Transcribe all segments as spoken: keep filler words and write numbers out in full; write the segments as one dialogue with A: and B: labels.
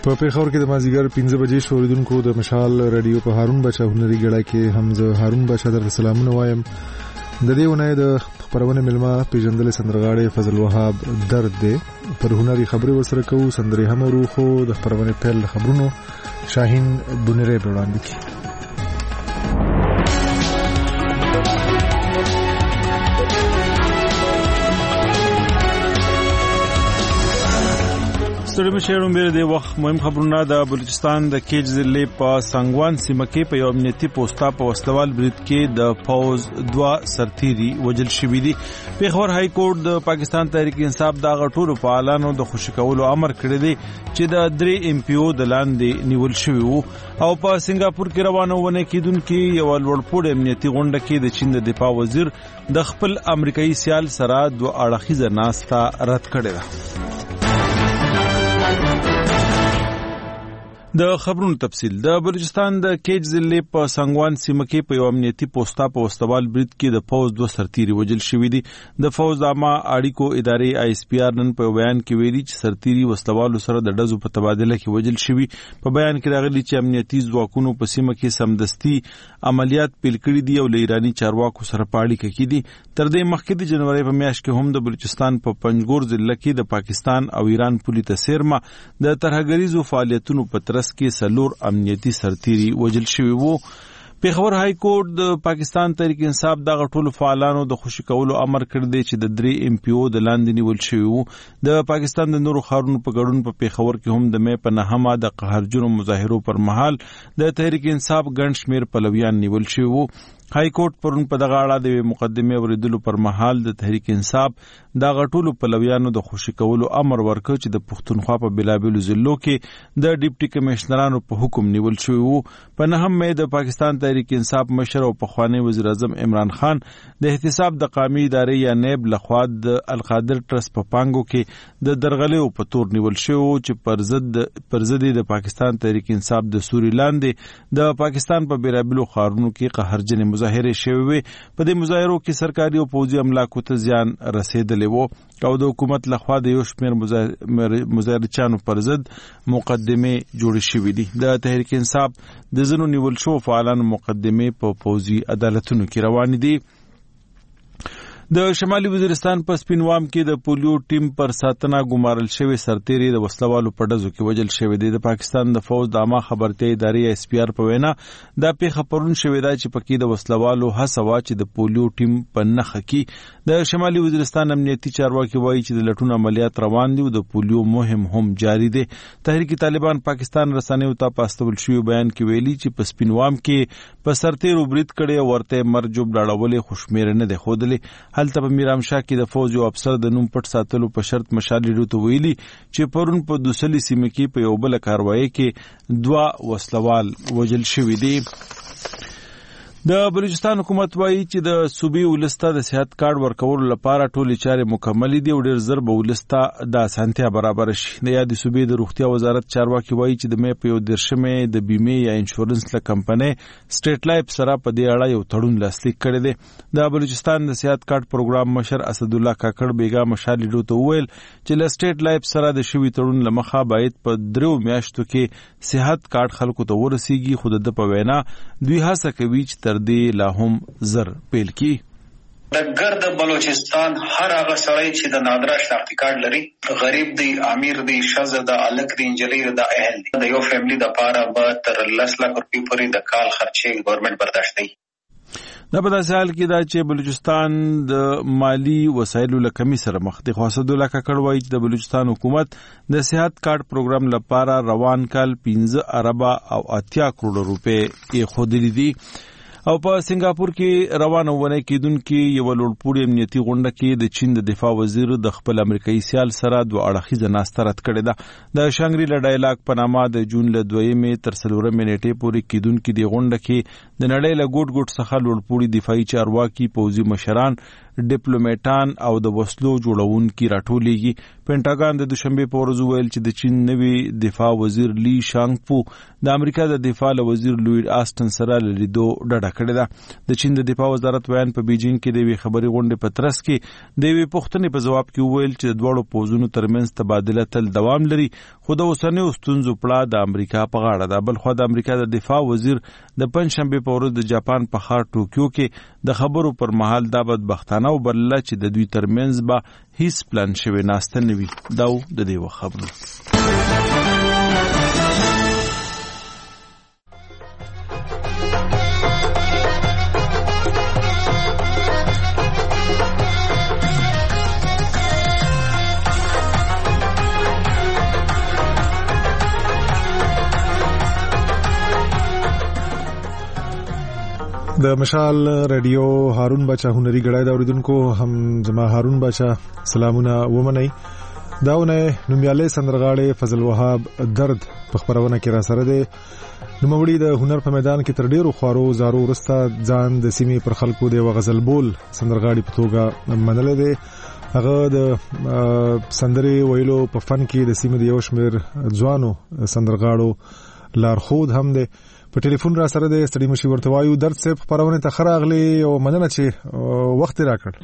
A: په پیښور کې د مازیګر پنځه بجې شوریدونکو د مشال رادیو په هارون بچا هنري ګړه کې هم زه هارون بچا درته سلامونه وایم. د دې ونې د خبرونه ملما پیژندل سندرغاړي فضل وهاب درد دی پر هنري خبري ورسره کوو. سندري هم ورو خو د خبرونه پیل خبرونو شاهین بونری وړاندې کی.
B: ستړي مشرون بیر دی وخت مهم خبرونه د بلوچستان د کیج ضلع په سنگوان سیمه کې په یو امنیتي پوسټا په وسلوال برید کې د فوز دوا سرتيري وجل شوې دي. پیښور های کورټ د پاکستان تحریک انصاف د غټولو فعالانو د خوشی کولو امر کړی دی چې د درې ایم پی او د لاندې نیول شوی وو او په سنگاپور کې روانه ونه کیدونکو یو لوړپوړ امنیتي غونډه کې د چین د دفاع وزیر د خپل امریکایي سیال سره دوه اړخیزه ناستا رد کړې ده. د خبرونو تفصیل د بلوچستان د کیج ضلع په سنگوان سیمه کې په یو امنیتي پوسټا په وسوال برید کې د فوز دوه سرتيري وجل شوې دي. د فوز عامه اړیکو ادارې آی اس پی آر نن په بیان کې ویلي چې سرتيري وسوالو سره د ډزو په تبادله کې وجل شوي. په بیان کې راغلي چې امنیتي ځواکونو په سیمه کې سمدستي عملیات پیل کړي دي او له ایرانی چارواکو سره په اړیکه کې دي. تر دې مخکې د جنوري په میاشت کې هم د بلوچستان په پنجګور ضلع کې د پاکستان او ایران پولي تسیرما د ترهګریزو فعالیتونو په کې سلور امنیتي سرتيري وجل شوی وو. پیښور های کورټ د پاکستان تحریک انصاف د غټولو فعالانو د خوشی کولو امر کړی دی چې د درې ایم پی او د لاندې نیول شوی وو. د پاکستان د نورو ښارونو په ګډون په پیښور کې هم د مې په نهمه د قهرجنو مظاهرو پر مهال د تحریک انصاف ګڼ شمیر پلویان نیول شوی وو. های کورټ پرون په دغه اړه د مقدمه اوریدلو پر مهال د تحریک انصاف د غټولو پلویانو د خوشی کولو امر ورکړ چې د پښتونخوا په بلابلو ضلعو کې د ډیپټي کمشنرانو په حکم نیول شوی وو. په نهم مې د پاکستان تحریک انصاف مشر او پخوانی وزیر اعظم عمران خان د احتساب د قومي ادارې یا نیب لخوا د القادر ټرست په پانګو کې د درغلې په تور نیول شوی چې پر ضد پر ضد د پاکستان تحریک انصاف د سوري لاندې د پاکستان په بلابلو ښارونو کې قهرجن مظاهره شوی وي. په دې مظاهرو کې سرکاري او پوځي املاکو ته زیان رسیدلی وو او د حکومت لخوا د یو شمېر مظاهرچیانو پر ضد مقدمه جوړې شوې دي. د تحریک انصاف د ځینو نیول شوو فعالانو مقدمه په پوځي عدالتونو کې روانې دي. د شمالي وزیرستان په سپینوام کې د پولیو ټیم پر ساتنه ګمارل شوی سرتيري د وسلوالو په ډزو کې وجل شوی دی. د پاکستان د فوج د عامه خبرتي ادارې ایس پی آر په وینا دا پیښه پرون شوې ده چې پکې د وسلوالو هڅه وا چې د پولیو ټیم په نخ کې د شمالي وزیرستان امنیتي چارواکي وایي چې د لټون عملیات روان دي او د پولیو مهم هم جاری دی. تحریک طالبان پاکستان رسنیو ته پاستول شوی بیان کې ویلي چې په سپینوام کې په سرتيرو برید کړي ورته مرجوب لاړولې خوشمیر نه دی خودلی. هلته په میرامشاه کې د فوج او افسر د نوم پټ ساتلو په شرط مشال ډیرو ویلي چې پرون په دوسلی سیمه کې په یو بل کاروایی کې دوا وسلوال وجل شوی دی. د بلوچستان حکومت وایي چې د صوبې ولسته د صحت کارت ورکولو لپاره ټولې چارې مکمل دي او ډېر زر به ولسته د اسانتیا برابر شي. د یادې صوبې د روغتیا وزارت چارواکي وایي چې د مې په یو دیرشمې د بیمې یا انشورنس له کمپنۍ سټیټ لایف سره په دې اړه یو تړون لاسلیک کړی دی. د بلوچستان د صحت کارت پروګرام مشر اسدالله کاکړ بیګا مشال ډیرو ته وویل چې له سټیټ لایف سره د شوي تړون له مخه باید په درو میاشتو کې صحت کارت خلکو ته ورسیږي. خو د په وینا دوی هڅه کوي چې دی لا هم زر پیل کی.
C: د ګرد بلوچستان هر هغه سړی چې د نادره شناختی کارت لري، غریب دی، امیر دی، ښځه ده، هلک دی، نجلۍ ده، اهل دی، د یو فیملی دپاره به تر لس لک روپۍ پورې د کال خرچې ګورنمنټ برداشت دی.
B: دا په داسې حال کې دا چې بلوچستان د مالی وسایلو له کمی سره مخ دی. خو اسدالله کاکړ وایي چې د بلوچستان حکومت د صحت کارت پروګرام لپاره روان کال پنځه اربه او اتیا کروڑ روپۍ ایښودلي دي. او په سنگاپور کې روانه ونه کېدونکې یو لوړپوړي امنیتي غونډه کې د چین د دفاع وزیر د خپل امریکایي سیال سره دوه اړخیزه ناسته رد کړې ده. د شانګری لا ډایلاګ په نامه د جون له دویمې تر څلورمې نیټې پورې کېدونکې د غونډه کې د نړۍ له ګوټ ګوټ څخه لوړپوړي دفاعي چارواکي، پوځي مشران، ډیپلوماټان او د وسلو جوړونکي راټولېږي. پینټاګان د دوشنبه په ورځ ویل چې د چین نوي دفاع وزیر لی شانګپو د امریکا د دفاع وزیر لوید آسټن سره لیدو ډډه کړې ده. د چین د دفاع وزارت ویان په بیجینګ کې د وی خبري غونډې په ترڅ کې د وی پښتنې په جواب کې ویل چې د دوړو پوزونو ترمنځ تبادله تل دوام لري، خو د اوسنیو ستونزو پړه د امریکا په غاړه ده. بل خو د امریکا د دفاع وزیر د پنځشنبه په ورځ د جاپان په ښار ټوکیو کې د خبرو پر مهال دا بدبختانه وبلله چې د دوی ترمنځ به هیڅ پلان شوی ناسته نه وي. دا د دې وخت خبرونه.
A: د مشال رادیو هارون بچا هنري غړای دا اوریدونکو هم زما هارون بچا سلامونه ومنئ. داونه نومیاله سندرغاړي فضل وهاب درد په خبرونه کې را سره دی. نوموړي د هنر په میدان کې تر ډیرو خوارو زارو ورسته ځان د سیمې پر خلکو دی غزل بول سندرغاړي په توګه منل دی. هغه د سندري ویلو په فن کې د سیمې د یو شمیر ځوانو سندرغاړو لارښود هم دی. په ټلیفون را سره د ستړي مشي ورته وایو. درد صاحب خبرونه ته خراغلی او مننه چې وخت راکړ.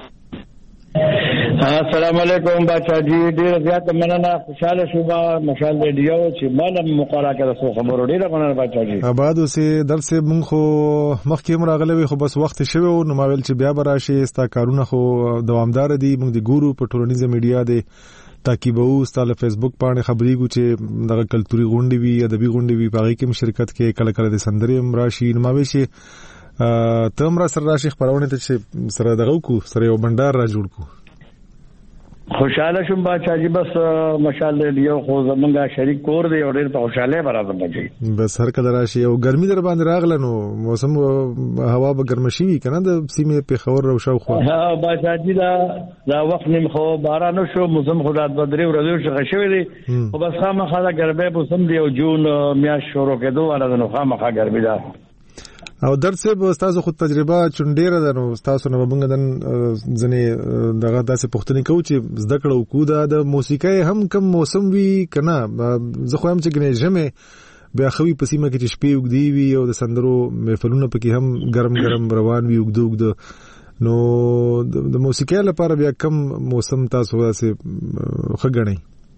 D: السلام علیکم بچا جی، ډیر زیات مننه. خوشاله شوم مشال ریډیو چې مالم مقاله کړه سو خبرو ډیر مننه بچا جی.
A: آباد اوسې درد صاحب مونږ خو مخکې هم راغلی وي خو بس وخت شوی او نو ما ویل چې بیا به راشي. ستا کارونه خو دوامدار دي. مونږ د ګورو په ټولنیزه میډیا دی تاکیبو ستاله فیسبوک باندې خبرېږو چې دغه کلتوري غونډې وي ادبي غونډې وي په هغې کې هم شرکت کې کله کله د سندرې هم راشي. نو ما وایي چې ته هم را سره راشي خپرونې ته چې سره دغه وکړو سره یو بنډار را جوړ کړو.
D: خوشاله شوم بچا جی. بس مشال ریډیو خو زمونږه شریک کور دی او ډیر په خوشاله برابر بچي.
A: بس هر کله راشي. او ګرمي در باندې راغله نو موسم هوا به ګرم شي کنه د سیمې په خبر او شاوخوا.
D: ها بچا جی دا دا وخت نیم خو باران شو موسم خدای بدري ورځو شغه شوی دی او بس خامخا دا ګرمه موسم دی او جون میاشت شروع کېدو ولا نو خامخا ګرمي ده.
A: او درد صاحب تاسو خود تجربه چونډیره ده نو تاسو نه وبنګ دن ځنې دغه داسې پوښتنه کوي چې زده کړو کو دا د موسیقۍ هم کم موسم وی کنه. زه خو هم چې ګنې جمع بیا خوي په سیمه کې چې شپې وګدي وي او د سندرو محفلونه پکې هم ګرم ګرم روان وي وګدو وګدو. نو د موسیقۍ لپاره بیا کم موسم تاسو داسې خګنئ؟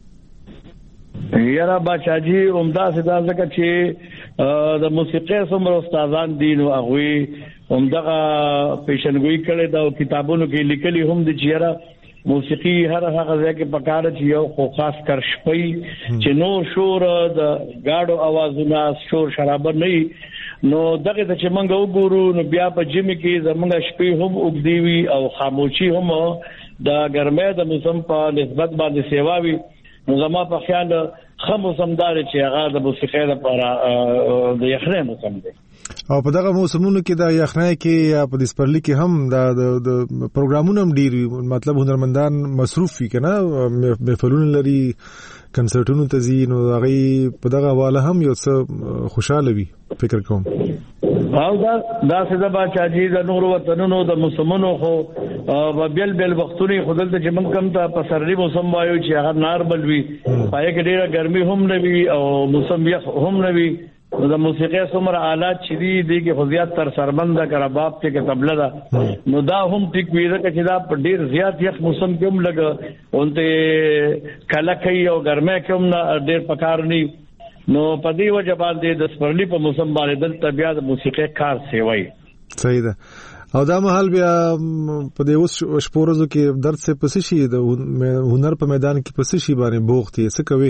D: یاره بچا جی عمده سدا ځکه چې د موسیقۍ څومره استادان دي نو هغه عمدغه پیشنګوئی کړي دا کتابونو کې لیکلي هم دي چې یاره موسیقي هر هغه ځای کې پکاره چې یو خو خاص کر شپي چې نو شور د گاډو اوازونه شور شرابه نه نو دغه ته چې موږ وګورو نو بیا په جمی کې زموږ شپي هم وګدي وي او خاموشي هم د ګرمۍ د موسم په نسبت باندې سیوا وي. نو زما په خیال خو موسمدار چې هغه د موسیقۍ لپاره د یخنۍ موسم دی.
A: او په دغه موسمونو کې د یخنۍ کې یا په دسپرلی کې هم د د پروګرامونو هم ډیر مطلب هنرمندان مصروف وي کنه محفلونه لري کنسرټونو ته ځي نو هغه په دغه حواله هم یو څه خوشاله وي فکر کوم.
D: او دا دا څه د بچا جی د نور وطنونو د موسمونو خو بیل بیل وختونه خودل ته چې موږ کم ته په سرري موسم وایو چې هغه نارمل وي پای کې ډیره ګرمي هم نه وي او موسم یخ هم نه وي. د موسیقۍ څومره آلات چې دي دي کې خو زیات تر سربنده کرباب ته کې تبله ده نو دا هم ټیک وی ده چې دا په ډیر زیات یخ موسم کې هم لګ اونته کله کوي او ګرمه کې هم ډیر پکار نه نو په دې وجه باندې د سپرلی په موسم باندې د طبيعت موسیقي کار سیوي.
A: صحیح ده. او دا محل بیا په دې اوس شپورزو کې درد څه پس شي د هنر په میدان کې پس شي باندې بوختي څه کوي؟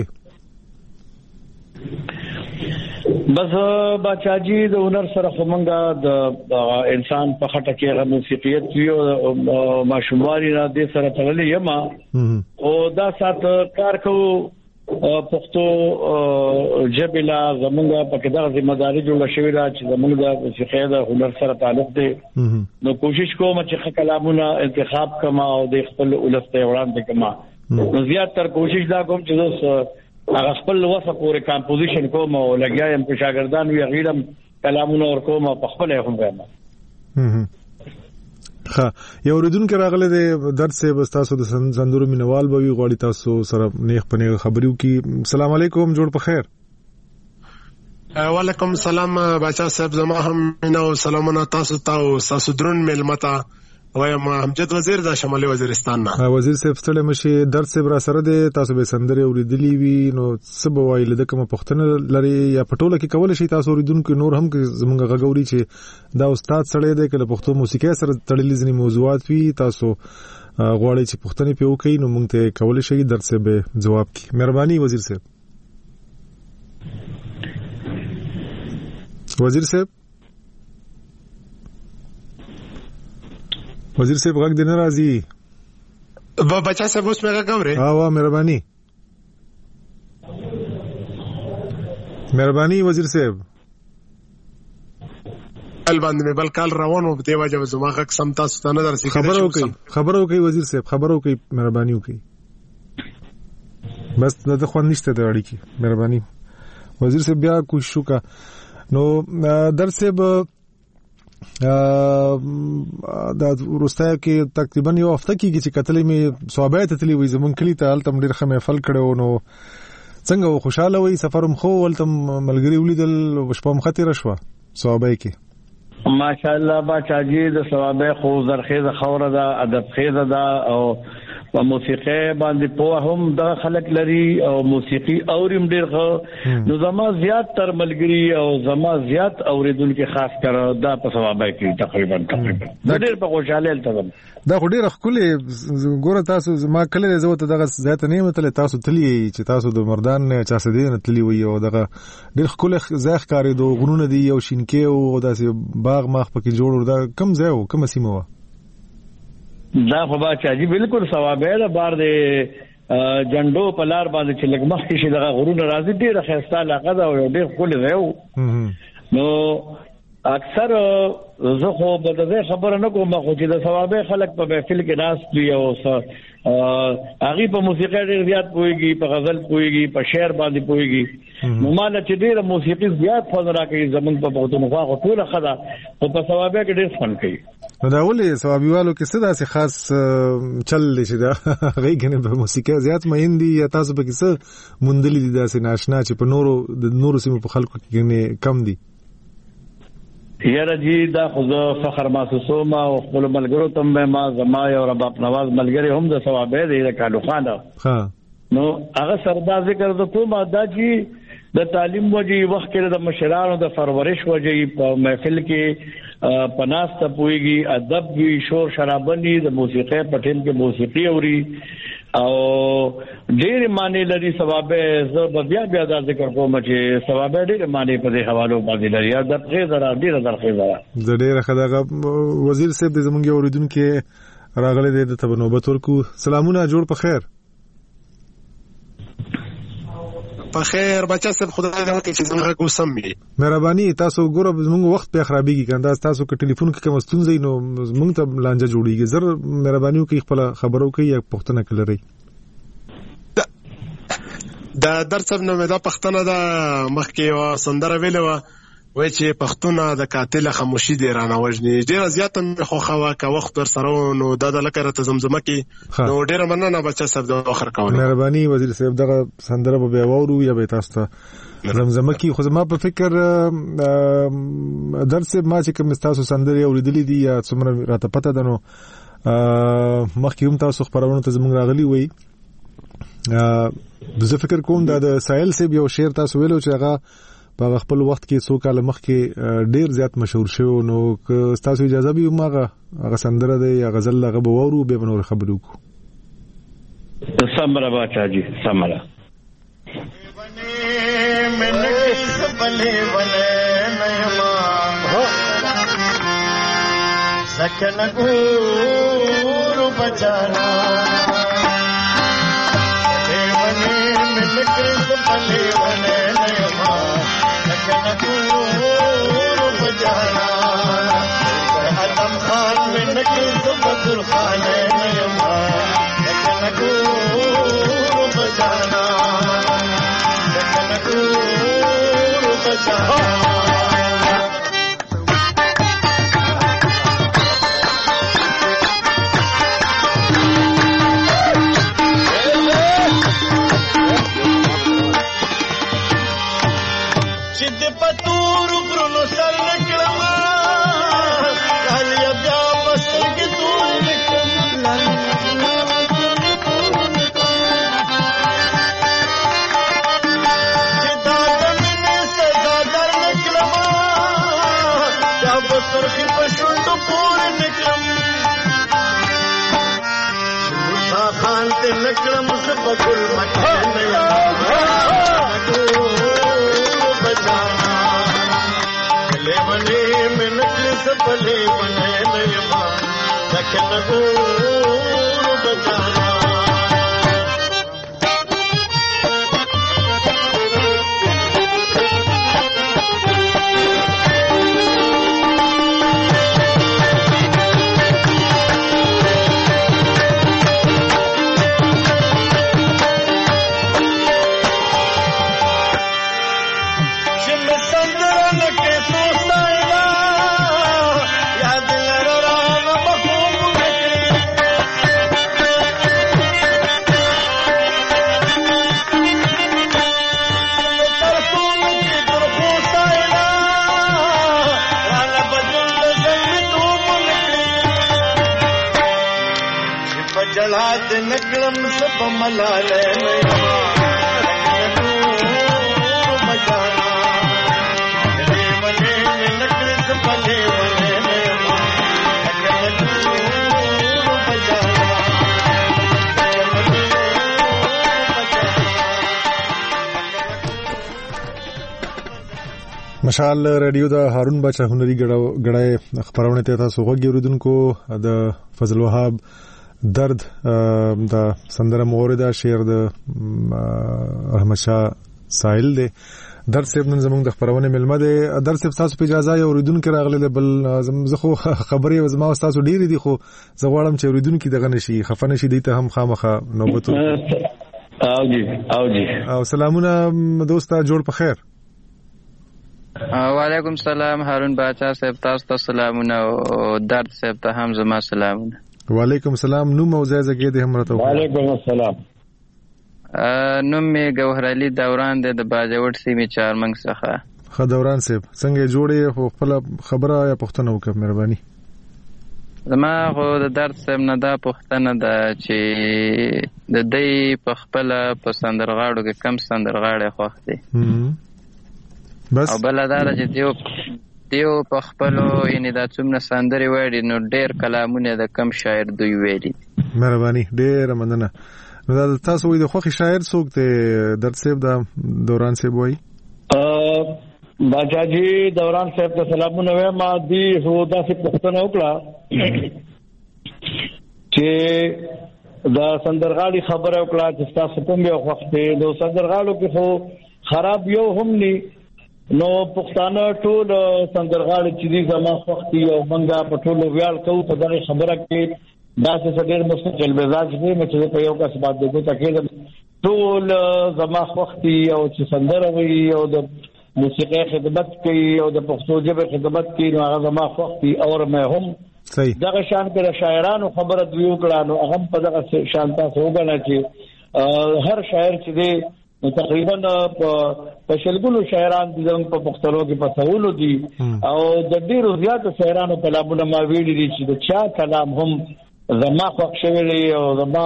D: بس بچا جی د هنر سره خمنګا د انسان په خټه کې غو موسیقیت کیو ماشومواري نه د سره تړلې یما او دا سات کار کو پښتو جبلا زمونږه په کډه ذمہ داری جوړه شوې ده چې زمونږ د موسیقۍ د هنر سره تعلق دی نو کوشش کوم چې کلامونه انتخاب کما او د خپل ولسته وړاندې کما نو زیات تر کوشش دا کوم چې هغه خپل وسه پورې کمپوزیشن کوم او لګیایم په شاګردان وی غیرم کلامونه ور کوم په خپل هم وایم.
A: ها یو ردون کې راغله د درد سه بستاسو د سندرو مینوال به وی غوړی تاسو سره نیخ پنه خبرو کې. السلام علیکم جوړ په خیر.
E: وعلیکم السلام بچا صاحب زما هم نو سلامونه تاسو ته تاسو درون ملمتا وایم امجد وزیر د شمالي وزیرستان نه.
A: وزیر صاحب ستړی مشي درد صاحب را سره دی تاسو به سندرې اوریدلی وي نو څه به وایي لکه کومه پوښتنه لري یا پټوله کې کول شي تاسو اوریدونکو نور هم زمونږ غږوري چې دا استاد سړی دی کله پښتو موسیقي سره تړلې ځینې موضوعات وي تاسو غواړئ چې پوښتنې پې وکړئ نو موږ ته کولی شئ درد صاحب به ځواب کړي. مهرباني وزیر صاحب. وزیر صاحب وزیر صاحب غږ دې نه راځي.
E: بچا صاحب اوس مې غږ اورئ؟
A: ها وا مهرباني مهرباني وزیر صاحب.
E: کال باندې بل کال روانو په دی وجه زما غږ سم تاسو ته نه درسي.
A: خبرو کوي خبرو کوي وزیر صاحب خبرو کوي مهرباني وکړي بس د خوان نشته د اړیکې. مهرباني وزیر صاحب بیا کوشش وکړه. نو در صاحب دا ورستای کې تقریبا یو هفته کېږي چې کتلې مې صوابه ته تللی وي زمونږ کلي ته هلته ډېر ښه محفل کړی نو څنګه خوشحاله وي سفر هم خو هلته ملګري ولیدل شپه هم ښه تېره شوه صوابه کې؟
D: ماشاءالله باچا جی د صوابه خو زرخیزه خوره ده ادب خیزه ده او په موسیقي باندې په هم د خلک لري او موسیقي اوریم ډیر خو نو زما زیات تر ملګری او زما زیات اوریدونکو خاص کر دا په صوابه کې تقریبا تقریبا ډیر په خوشاله التزم
A: دا خو ډیر خولي ګوره تاسو ما کله زه ته دغه زیات نه متل تاسو تلی چې تاسو د مردان چا سدين تلی وي او دغه ډیر خولي زاخ کاری دو غرونه دی او شینکي او داسې باغ ماخ پکې جوړ دا کم ځای او کوم سیمه و
D: دا خو باچا جی بالکل ثوابه ده بار دې جنډو په لار باندې چې لګ مخ شي دغه غرونه راځي ډیره خسته علاقه ده او ډیر خولي دی نو اکثر زه خو به د خبره نه کوم خو چې د ثوابه خلک په محفل کې ناس دی او هغه په موسیقي ډیر زیات پويږي په غزل پويږي په شعر باندې پويږي نو مال چې ډیر موسیقي زیات فن راکړي زمون په پښتونخوا خو ټول خدا او په ثوابه کې ډیر فن کوي.
A: نو دا ولې ثوابيوالو کې څه داسې خاص چل لشي دا غي کنه په موسیقي زیات مهین دي یا تاسو به څه مندلې دي داسې ناشنا چې په نورو د نورو سیمو په خلکو کې کم دي؟
D: یاره جی دا خو فخر محسوسو ما او خپل ملګرو تم به ما زما او رباب نواز ملګری هم د ثوابه دی د کالو خانه ها نو هغه سردا ذکر د کوم ادا جی د تعلیم وجي وخت کې د مشرانو د پرورش وجي په محفل کې پناسته پويږي ادب وی شور شرابني د موسیقي پټین کې موسیقي اوري او ډېر معنی لري ثوابه زه بیا بیا دا ذکر کوم چې ثوابه ډېر معنی په دې حوالو باندې لري دا څه زرا ډېر درخه زرا
A: د ډېر خدغه وزیر صاحب د زمونږ اوریدونکو راغله د ته نوبت ورکو. سلامونه جوړ په خیر.
E: په خیر بچا صاحب خدای دې وکړي چې زموږ کو سم وي.
A: مهرباني تاسو ګوره زموږ وخت په خرابېږي کنده تاسو کې ټلیفون کې کوم ستونزې نو زموږ ته لانجه جوړیږي زر مهرباني وکړئ خپل خبرو کې یا پښتنه کلري
E: دا درس نه مې دا پښتنه دا مخکې سندره ویلو وای چې پښتونه د قاتل خاموشي دی رانه وژني ډیر زیات مې خو خوا کا وخت در سره نو دا د لکه ته زمزمه کې نو ډیر مننه بچا صاحب د اخر کول.
A: مهرباني وزیر صاحب دغه سندره به وورو یا به تاسو ته زمزمه کې خو زما په فکر درس ما چې کوم تاسو سندره اوریدلې دي یا څومره راته پته ده نو مخکې هم تاسو خبرونه ته زموږ راغلي وي زه فکر کوم دا د ساحل صاحب یو شعر تاسو ویلو چې هغه په خپل وخت کې څو کال مخکې ډیر زیات مشهور شو نو که تاسو اجازه به ماغه هغه سندره دی یا غزل هغه به وورو به نور خبرو کو.
D: سمرا باچا جی سمرا بلے بلے نما سکن گور بچانا بلے بلے نما نور بجانا آدم خان میں نکل تو بدر خان نما نور بجانا نور بجانا
F: پور نکلم موسا خان ته نکلم سبګل مکه نه بچانا لے بنے میں نکل سبلے بنے نہیں ماں دکن دور بچانا جلات نکلم سب ملالے میں بچانا لے بنے میں نکل سب لے بنے میں
A: مشال رادیو دا هارون بچا هنري غړای خبرونه ته تاسو وګورئ اوریدونکو د فضل وهاب درد دا سندره موردا شعر د احمد شاه ساحل دی درد صاحب نن زموږ د خبرونه ملمه دی درد صاحب تاسو په اجازه یې اوریدونکو راغله بل زه خو خبرې زما تاسو ډیری دي خو زه غواړم چې اوریدونکو دغه نشي خفه نشي دی ته هم خامخه نوبت
D: او جی او جی
A: او سلامونه دوستا جوړ په خیر
G: وعلیکم سلام هارون باچا صاحب تاسو ته سلامونه او درد صاحب ته هم زما سلامونه
A: وعلیکم السلام نوم او ځای زګې د هم راته
D: وعلیکم السلام
G: نوم می گوهر علي دوران د باجوړ سیمه چارمنګ څخه
A: خ دوران صاحب څنګه جوړې خو خپل خبره یا پښتنه وکړه مهرباني
G: زما خو د درد صاحب نه دا پښتنه ده چې د دې په خپل په سندرغاړو کې کم سندرغاړي خوښ دي
A: بس
G: او بل دا چې دیو دیو په خپلو یعنی دا څومره سندري وایي نو ډېر کلامونه د کم شاعر دوی ویلي
A: مهرباني ډېر مننه نو دا تاسو وایي د خوخي شاعر څوک دی درد صاحب دا دوران صاحب وایي
D: باچا جی دوران صاحب ته سلامونه وایم دی هو دا څه پښتنه وکړه چې دا سندرغاړي خبره وکړه چې تاسو کوم یو وخت دی نو سندرغاړو کې خو خراب یو هم ني نو پښتانه ټول سندرغاړي چې دي زما وخت یو منګه په ټولو ویال کوو په دغه خبره کې دا څه ډېر مستقل مزاج دی چې په یو کس باندې دغه تکلیف ټول زما وخت یو چې سندره وي او د موسیقي خدمت کوي او د پښتو ژبې خدمت کوي نو هغه زما وخت اور مې هم
A: صحیح
D: دغه شان کې شاعرانو خبره دی وکړه نو هغه په دغه شان تاسو وګڼئ چې هر شاعر چې دی تقریبا په شلګلو شاعران دي په پښتنو کې په سوالو دي او د ډیرو زیاتو شاعرانو کلامونه ما ویلي دي چې د چا کلام هم زما خوښ شوی او زما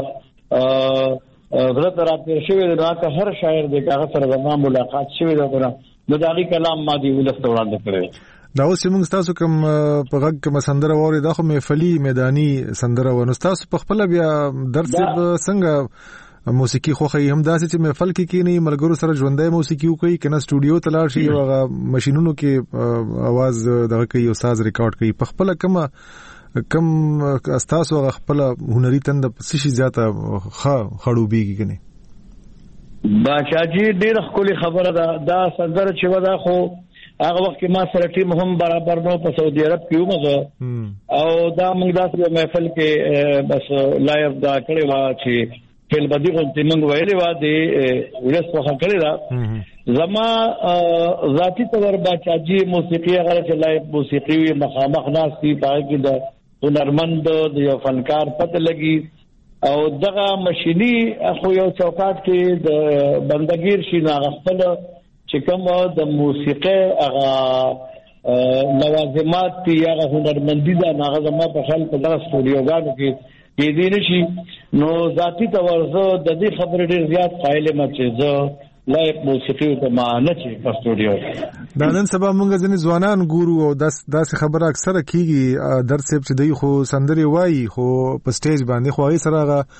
D: غلط راته شوی دا که هر شاعر د هغه سره زما ملاقات شوی دا نو دا غي کلام ما دی ولست وړاندې کړی
A: دا اوس موږ تاسو کوم په غږ کې سندره ووري دا خو محفلي میداني سندره ونه تاسو په خپل بیا درس څنګه موسیقي خوخه هم داسې چې محفل کې کینی ملګرو سره ژوندۍ موسیقي کوي کنه سټوډیو ته لاړ شي او ماشينونو کې आवाज دغه کوي او ساز ریکارډ کوي په خپل کومه کم استاسو خپل هنري تند څه زیاته ښه خړوبېږي کنه
D: بادشاہ جی ډېر خولي خبره ده دا سندره چې ودا خو هغه وخت کې ما سره ټیم هم برابر نو په سعودي عرب کې ومغه او دا موږ داسې محفل کې بس لایو دا کړی و چې فل بدی غونډه موږ ویلې و دي ورس وخت کړی دا زما ذاتی تور بادشاہ جی موسیقي هغه چې لایو موسیقي مخامخ ناس دي پای کې د هنرمند د یو فنکار پته لګي او دغه ماشيني خو یو چوکاټ کې د بندګیر شي نه غفل چې کوم د موسیقي هغه لوازمات یا هنرمندي دا هغه زما په خپل په دغه سټوډیوګانو کې کې دي نشي نو ذاتی تورزه د دې خبرې ډېر زیات قائل ما چې زه لایق موسیقي ته ما نه چې په سټوډیو
A: دا نن سبا موږ ځنې ځوانان ګورو او داس داسې خبره اکثره کیږي درس چې دی خو سندري وایي خو په سټیج باندې خو هغه سره هغه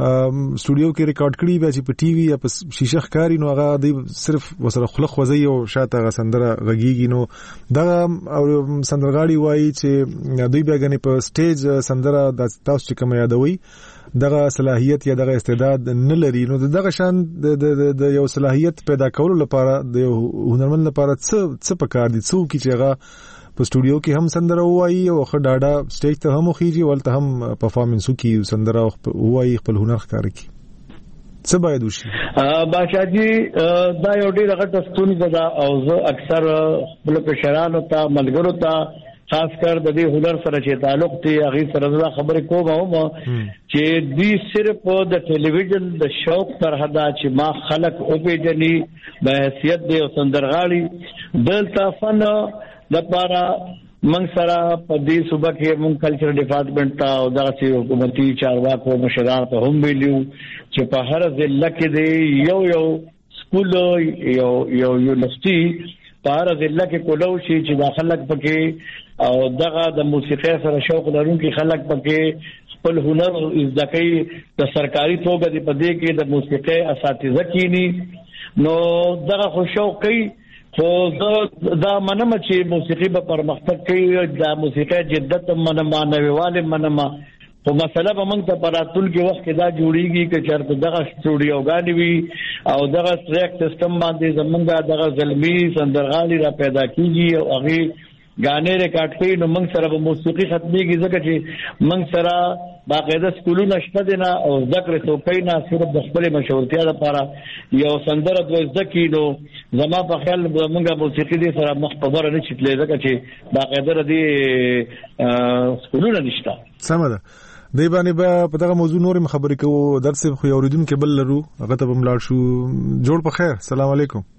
A: سټوډیو کې ریکارډ کړي بیا چې په ټي وي یا په شیشه ښکاري نو هغه دی صرف وسره خلق خوځي او شاته هغه سندره غږیږي نو دا سندرغاړي وایي چې دوی بیا غني په سټیج سندره د تاسو چې کوم یادوي دغه صلاحیت یا دغه استعداد نه لري نو دغه شان د یو صلاحیت پیدا کولو لپاره د هنرمند لپاره څه څه پکار دي څو کی چې هغه په سټوډیو کې هم سندره وایي او خو ډاډه سټیج ته هم خيږي ولته هم پرفارمنس کوي سندره وایي خپل هنر ښکار کوي څه باید وشي
D: بادشاہجي دا یو ډیر غټه ستونزه ده او زه اکثر خپل پشرانو ته ملګرو ته خاص کر د دې هنر سره چې تعلق دی هغه سره دا خبرې کوم او چې دې صرف د ټلویزیون د شوق تر حدا چې ما خلق او پیجني د حیثیت دی او سندرغاړي دلته فن لپاره من سره په دې صوبه کې مون کلچر ډپارټمنټ ته او دغه حکومتي چارواکو مشران ته هم ویلو چې په هر ضلع کې دی یو یو سکول یو یو یونیورسيټي په هر ضلع کې کولو شي چې داخلك پکې او دغه د موسیقي سره شوق لرونکي خلک پکې خپل هنر زدکې د سرکاري توګه د پدې کې د موسیقي اساتذه کینی نو دغه خو شوق کوي خو دا منم چې موسیقي به پرمختګ کوي د موسیقي جدت منما نویواله منما خو مسله به موږ ته پراتل کې وخت دا جوړیږي چې چرته دغه سټوډیوګان وي او دغه ټریک سیستم باندې زمونږ دغه زلمی سندرغاړي را پیدا کیږي او هغه غانې ریکارډ کوي نو موږ سره به موسیقي ختميږي ځکه چې موږ سره باقاعده سکولونه شته دي نه او ذکر توکي نه صرف د خپل مشورتیا لپاره یو سندره د ځکه نو زما په خیال موږ موسیقي دي سره مخبره نه چتلې ځکه چې باقاعده دي سکولونه نشته
A: سم ده دی باندې به په دغه موضوع نور خبرې کوو درس خو اوریدونکو بل لرو هغه ته بم لاړ شو جوړ په خیر السلام علیکم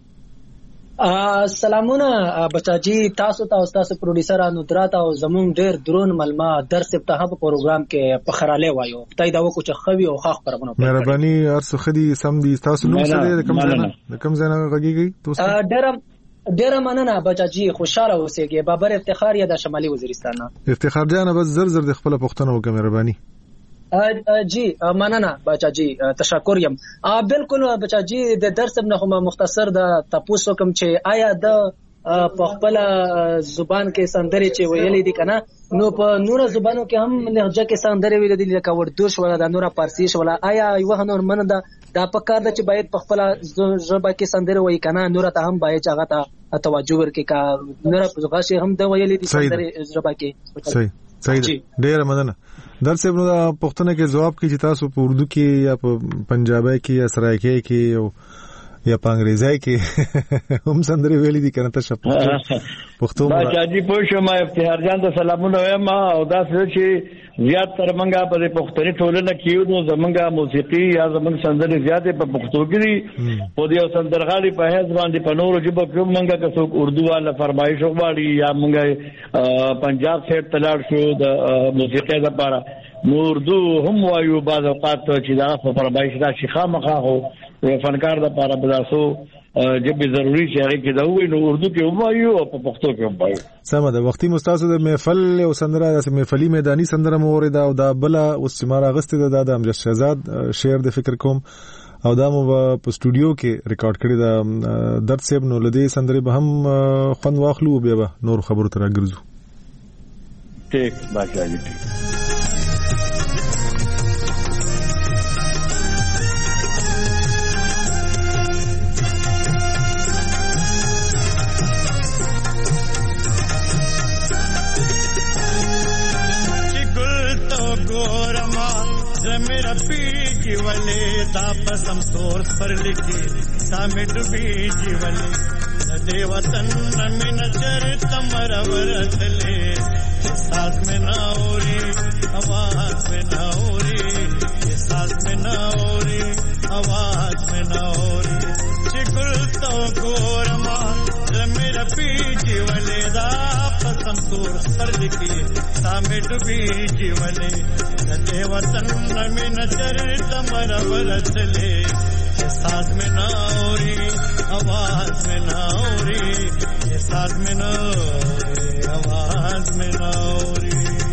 H: سلامونه بچاجي تاسو ته او تاسو پروډوسر ندرات او زمون ډیر درون ملما درس ته په پروګرام کې په خراله وایو تای دا وکړو چې خوي او خاخ پرونه
A: مهرباني ارسو خدي سم دي تاسو نو څه دي کوم ځای نه کوم ځای نه غږیږي تاسو
H: ډیر ډیر مننه بچاجي خوشاله اوسئ بابر افتخار یا د شمالي وزیرستان
A: افتخار جان بس زر زر د خپل پښتنو وکړه مهرباني
H: جی مننه بچاجي تشکر یم بالکل بچاجي د درس نه مختصر د تاسو کوم چې آیا د په خپل زبان کې سندري چې ویلې دي کنه نو په نور زبانو کې هم لهجه کې سندري ویلې دي لکه وردو شو ولا د نور فارسی شو ولا آیا یو نور من دا د پکار د چې باید په خپل ژبه کې سندري وای کنه نور ته هم باید هغه ته توجه ورکړي کا نور په غاښه هم د ویلې دي سندري ژبه کې
A: صحیح صحیح ډیر مننه درس ابن دا پښتنه کې جواب کې چې تاسو په اردو کې یا په پنجابي کې یا سرایکي کې او یا په انګریزي کې هم سندري ویلي دي کنه تاسو پښتو
D: ما چې په شوما افتخار جان ته سلامونه وایم او دا چې زیات تر منګه په پښتني ټولنه کې نو زمونږه موسیقي یا زمونږ سندري زیات په پښتو کې دي او د سندرغاړي په هیڅ باندې په نورو ژبو کې منګه که څوک اردو والا فرمایش وغواړي یا منګه پنجاب سیټ تلاړ شو د موسیقي لپاره نو اردو هم وایو بعض اوقات چې دا په فرمایش دا شي خامخا هو فنکار د لپاره بلاسو جب ضروری چې هغه کې دا وایي نو اردو کې هم وایو او په پښتو کې هم وایو
A: سم ده وختي مستاسو د محفل او سندره د محفلي میداني سندره مورید او دا بل او استعمار اغسته د امجد شهزاد شعر د فکر کوم او دا مو په سټوډیو کې ریکارډ کړی دا درد صاحب نو لدی سندره به هم خوند واخلو بیا نور خبرو تر ګرځو
D: ټیک باچاجي ټیک
F: मेरा पीड़ी जीवले तापसम सोर्स पर लिखी सामे डूबी जीवले नदे वतन नमिन चरितम रवरतले साथ में ना ओरी आवाज में ना ओरी साथ में ना ओरी आवाज में ना ओरी चिकुल तो गोरमा मेरा पीड़ी जीवले तापसम सोर्स पर लिखी सामे डूबी जीवले नदे वतन नमिन चरितम रवरतले ये साज में ना औरी आवाज में ना औरी ये साज में ना औरी आवाज में ना औरी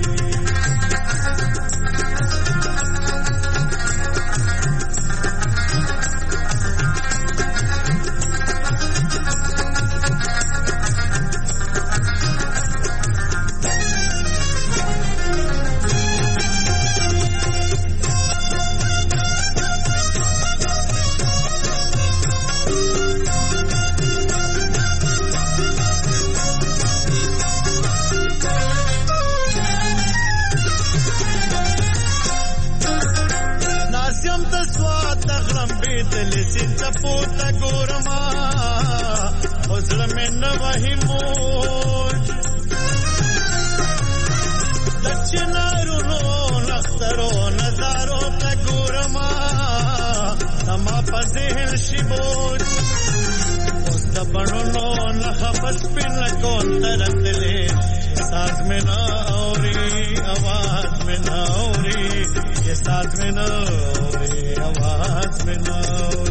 F: Sinta puta gurma Huzla min wahi moj Dachinaru no nakhtaro nazaro ta gurma Sama pazihil shiboj Usta banu no nakhabas bin kon taratli Saaz mein na auri awaaz mein na auri Ye saaz mein na auri awaaz mein na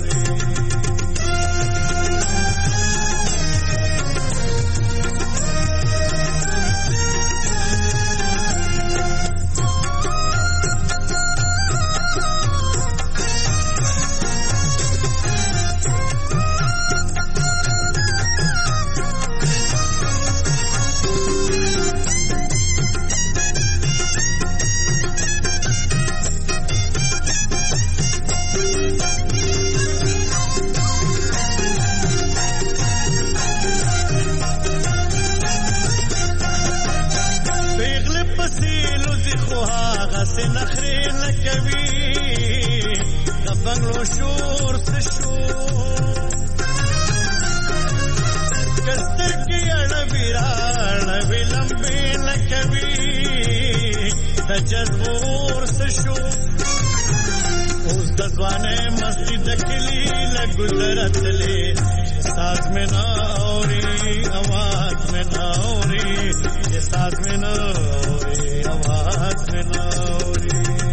F: जज़बूर से शो उस दज़वाने मस्ती दखली लगुजरत ले साज में ना औरी आवाज में ना औरी ये साज में ना औरी आवाज में ना औरी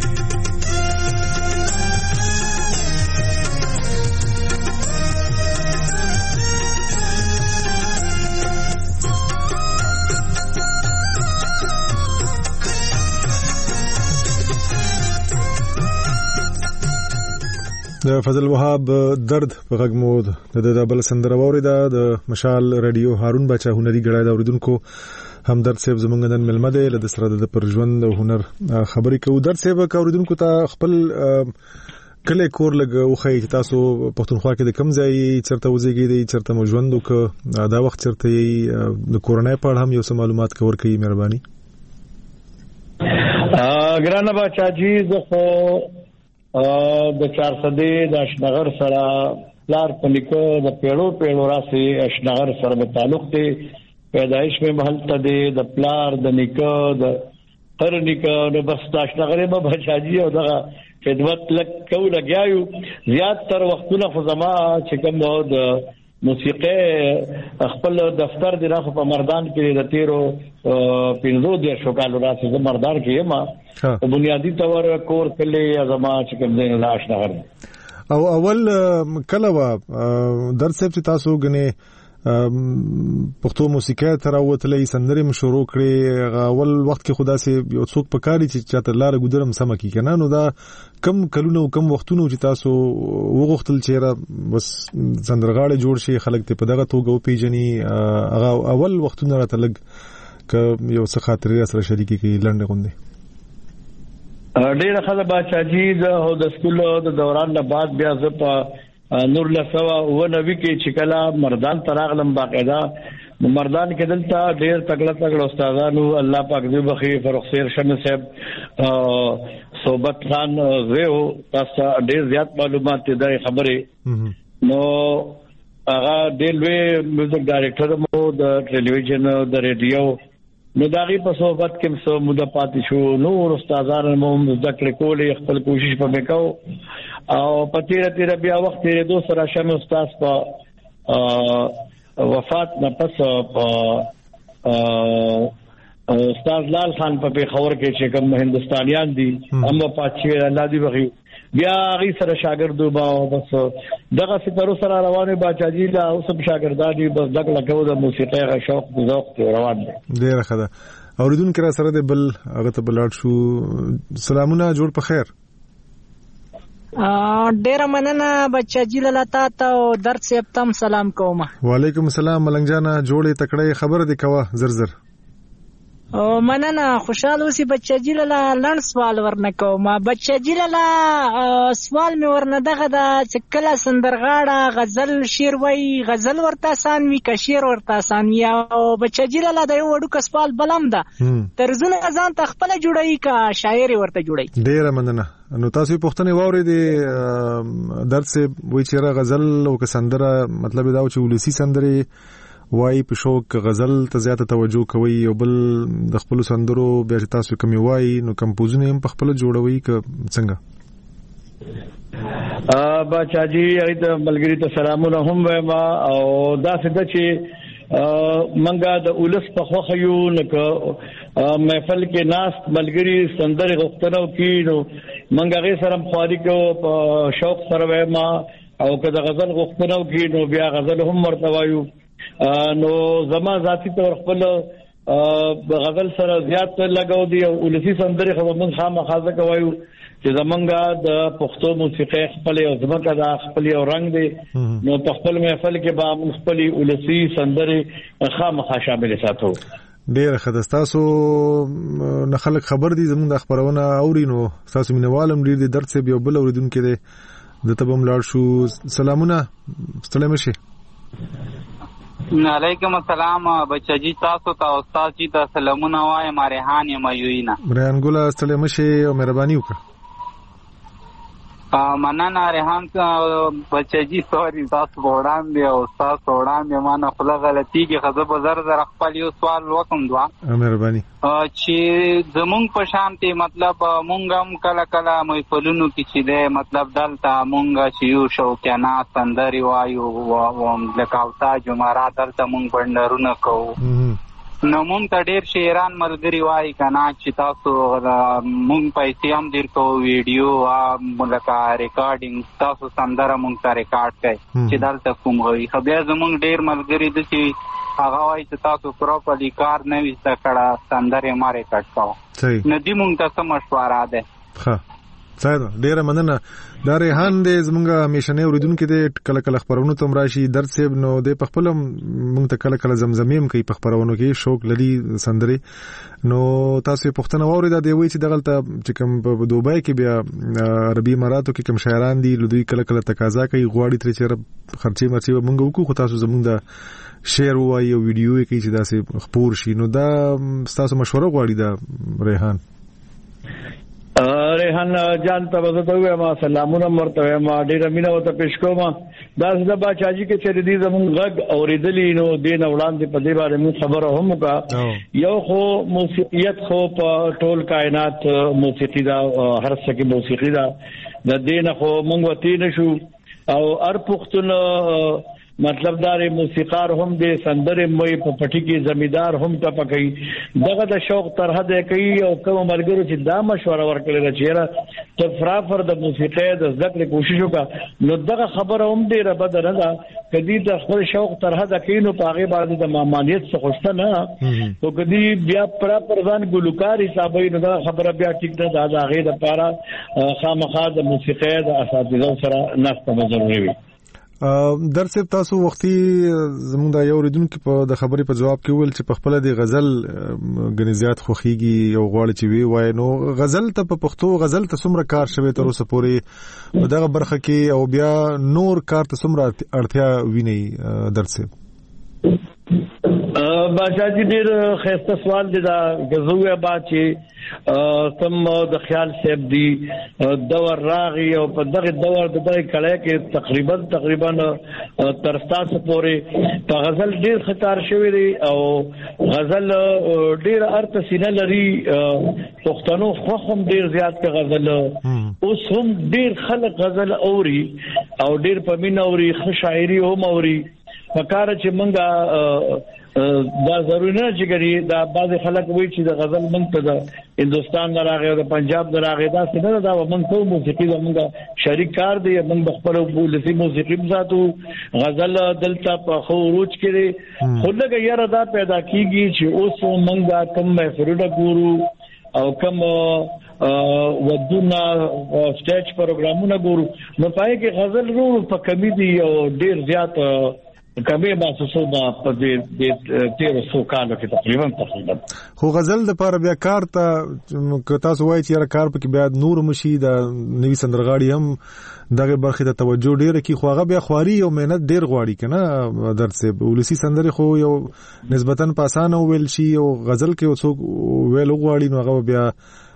A: د فضل وهاب درد په غږ مو د دبل سندره وریدا د مشال رادیو هارون بچا هنري غړای دا اوریدونکو همدرد صاحب زمونږ نن ملمه دی له سره د پر ژوند او هنر خبرې کوو. درد صاحب کا اوریدونکو ته خپل کله کور لګ او خی تاسو پښتونخوا کې د کم ځای چرته وځيږي د چرته مو ژوند وک دا وخت چرته د کورونای په اړه هم یو څه معلومات کور کوي مهرباني.
D: ګرانه بچا جی زه د چار سدې د اشنغر سره لار پنیکو د پیړو پیړو راسي اشنغر سره په تعلق دی پیدائش میں محل ته دی د پلار د نیکو د هر نیکو نو بس د اشنغر به بچاجي او دغه خدمت لک کو لګیاو زیات تر وختونه خو زما چې کوم د موسیقي خپل دفتر دی راخ په مردان کې د تیرو پینځو د شوکالو راسي د مردان کې ما بنیادی طور کور کلی زما چې کوم دین لاش نه
A: او اول کله وا درس چې تاسو غني پښتو موسیقي تر وتلې سندري مشورو کړې اول وخت کې خدا سي یو څوک پکاري چې چاته لار ګذرم سم کی کنه نو دا کم کلونو کم وختونو چې تاسو وغختل چیرې بس سندرغاړي جوړ شي خلک ته په دغه توګه پیژني هغه اول وختونه راته لګ ک یو څه خاطرې سره شریکي کی لنډه غوندي
D: ډېر خلک باچاجي د سکول د دوران نه بعد بیا ز په نور لسوا و نبی کې چې کلا مردان تراغلم باقاعده مردان کې دلته ډېر تکړه تکړه استادانو الله پاک دې بخي فرخسیر شمه صاحب صوبت خان زیو تاسو ډېر زیات معلومات دې خبره نو هغه ډېر لوی میوزیک ډایریکټر مو د ټلویزیون د ریډیو نو داغي په صحبت کې څو موده پاتې شو نور استادانو مو ذکر کولې خپل کوشش په وکاو او پتیره تیر بیا وخت یې دوه سره شمه استاد په وفات نه پس په استاد لال خان په خبر کې چې کوم هندستانيان دي هم پاتې الله دې بخي بیا غي سره شاګردو با بس دغه سترو سره روانه باچاجي لا اوس هم شاګرداني بس دغه لکه د موسیقي غ شوق د ذوق روان دي
A: ډیره ښه ده اوریدونکو را سره د بل هغه ته بلاړ شو. سلامونه جوړ په خیر.
I: ډیره مننه بچاجي لاله تا او درد صاحب تم سلام کوم.
A: وعلیکم السلام ملنګ جانا جوړې تکړه خبر دی کوه زر زر.
I: او مننه خوشاله اوسې بچاجي لاله لړ سوال ورنه کوم. بچاجي لاله سوال می ورنه دغه د کله سندرغاړه غزل شعر وای غزل ورته آسان وی که شعر ورته آسان وی او بچاجي لاله د یو وړو سوال بلم ده ترزونه ځان ته خپل جوړی کا شاعر ورته جوړی.
A: ډیره مننه. نو تاسو پوښتنه ووري دي درد سے وای چې غزل او که سندره مطلب دا چې ولسی سندره وای په شوق غزل ته زیاته توجه کوي او بل د خپل سندرو بیا تاسو کوم وای نو کمپوزونه هم په خپل جوړوي ک څنګه؟
D: ا بچاجي اې د ملګری ته سلامونه هم وایم او دا څه چې منګه د اولس په خوخه یو نک محفل کې ناس ملګری سندره غوښتنو کې نو منګه غي سره خواري کو په شوق سره وایم او که د غزل غوښتنو کې نو بیا غزل هم مرتوایو نو زما ذاتی تور خپل غزل سره زیات لګاو دی او ولسی سندره خو من خامخازه کوي چې زمونږه د پښتو موسیقي خپل او زمکه د خپل او رنگ دی نو په خپل محفل کې به خپل ولسی سندره خامخا شامل ساتو.
A: ډیر خداستاسو نه خلک خبر دي زموږ د خبرونه اوري نو تاسو مینوالم ډیر دي درد سے بیا بل اوریدونکو دي د تبم لاړ شو. سلامونه ستلم شي.
J: علیکم السلام بچاجي تاسو ته استاد جی ته سلامونه وایم ریحان یم یوینا.
A: ریحان ګل ستلم شي او مهرباني وکړه.
J: مننه ریحان بچاجي سوري تاسو وړاندې او تاسو وړاندې مانه خپل غلطي کې خزه په زر زر خپل یو سوال وکم دوا
A: مهرباني
J: چې زمونږ په شانتي مطلب مونږ هم کله کله محفلونو کې چې ده مطلب دلته مونږ چې یو شو کنا سندري وایو او لکاوتا جمعرات دلته مونږ بندرونه کوو نو مونږ ته ډیر شاعران ملګری وایي کنا چې تاسو مونږ پیسې هم ډیر کو ویډیو ملکه ریکارډینګ تاسو سندره مونږ ته ریکارډ کړئ چې دلته کوم وي خو بیا زمونږ ډیر ملګری دي چې هغه وایي چې تاسو پراپرلی کار نه وي زده کړه سندره ما ریکارډ کوو نو دې مونږ ته څه مشوره ده؟
A: ښه څه ډیره مننه. دا ریحان دې زمونږ همیشنه اوریدونکو دې کله کله خبرونه تم راشي درد صاحب نو دې په خپل مونږ ته کله کله زمزمیم کوي په خبرونو کې شوق لري سندري نو تاسو پښتنه ووري دا دی وی چې دغلت چې کوم په دوبای کې بیا عربي اماراتو کې کوم شاعران دي لدوی کله کله تقاضا کوي غواړي تر چې خرچي مرچي مونږ وکړو خو تاسو زمونږ د شعر وایي او ویډیو کې چې داسې خبر شي نو دا تاسو مشوره غواړي دا ریحان.
D: ریحان جان ته وزته وې ما سلامونه مرته ما ډیر مینه وته پېښ کوم دا د باچاجي کې چې دې زمون غږ اوریدلې نو دین وړاندې په دې باندې مون خبره هم وکړه یو خو موسیقیت خو په ټول کائنات موسیقي دا هر څه کې موسیقي دا د دین خو مونږ وتی نشو او هر پښتون مطلب دار موسیقار هم دې سندره مې په پټي کې زمیدار هم ته پکې دغه د شوق تر حد کوي او کوم ملګرو چې دا مشوره ورکړل چې ته فرافر د موسیقي د ذکر کوشش وکړه نو دغه خبره هم دې ربد نه ده کدي د خپل شوق تر حد کې نو پاغه باندې د مامانیت څخه خوشته نه او کدي بیا پر پرځان ګلوکار حسابي نو دا خبره بیا ټیک نه ده دا غي د پاره خامخا د موسیقي د اساتذو سره ناسته ضروري وي.
A: درس تاسو وختي زموږ د یو ریډونکو په د خبرې په جواب کې ول چې په خپل د غزل غنیزات خوخيږي او غواړي چې وی وای نو غزل ته په پښتو غزل ته څومره کار شوی تر اوسه پورې دغه برخه کې او بیا نور کار ته څومره اړتیا ویني درس
D: باشاجي ډیر خسته سوال دی دا غزوه با چې تم د خیال صاحب دی دور راغي او په دغه دور د دغه کله کې تقریبا تقریبا ترستاس پورې په غزل ډیر خطر شوی دی او غزل ډیر ارت سینه لري پښتنو خو هم ډیر زیات کې غزل اوس هم ډیر خلک غزل اوري او ډیر په مين اوري خو شاعري هم اوري فکر چې منګه دا ضروري نه چې ګری دا بعض خلک وایي چې د غزل مونږ ته د هندستان دراغه او د پنجاب دراغه دا څه نه دا مونږ ته موسیقي زموږ شریک کار دی مونږ خپل ولسی موسیقي ساتو غزل دلته په خروج کړي خو لږه یاره دا پیدا کیږي چې اوس مونږه کم محفلونه ګورو او کم ودونه سټیج پروګرامونه ګورو نو پای کې غزل ورو په کمی دی او ډیر زیات کبه محسوسه ده په دې تیر څو کالو کې تقریبا تقریبا
A: خو غزل د پاره بیا کار ته تاسو وایي چې کار پکې بیا نور مشي د نوی سندرغاړي هم دغه برخه ته توجه ډیره کی خو هغه بیا خواري او مهنت ډیر غواړي کنه درته ولسی سندري خو یو نسبتا پاسانه ویل شي او غزل کې څوک ویل غواړي نو هغه بیا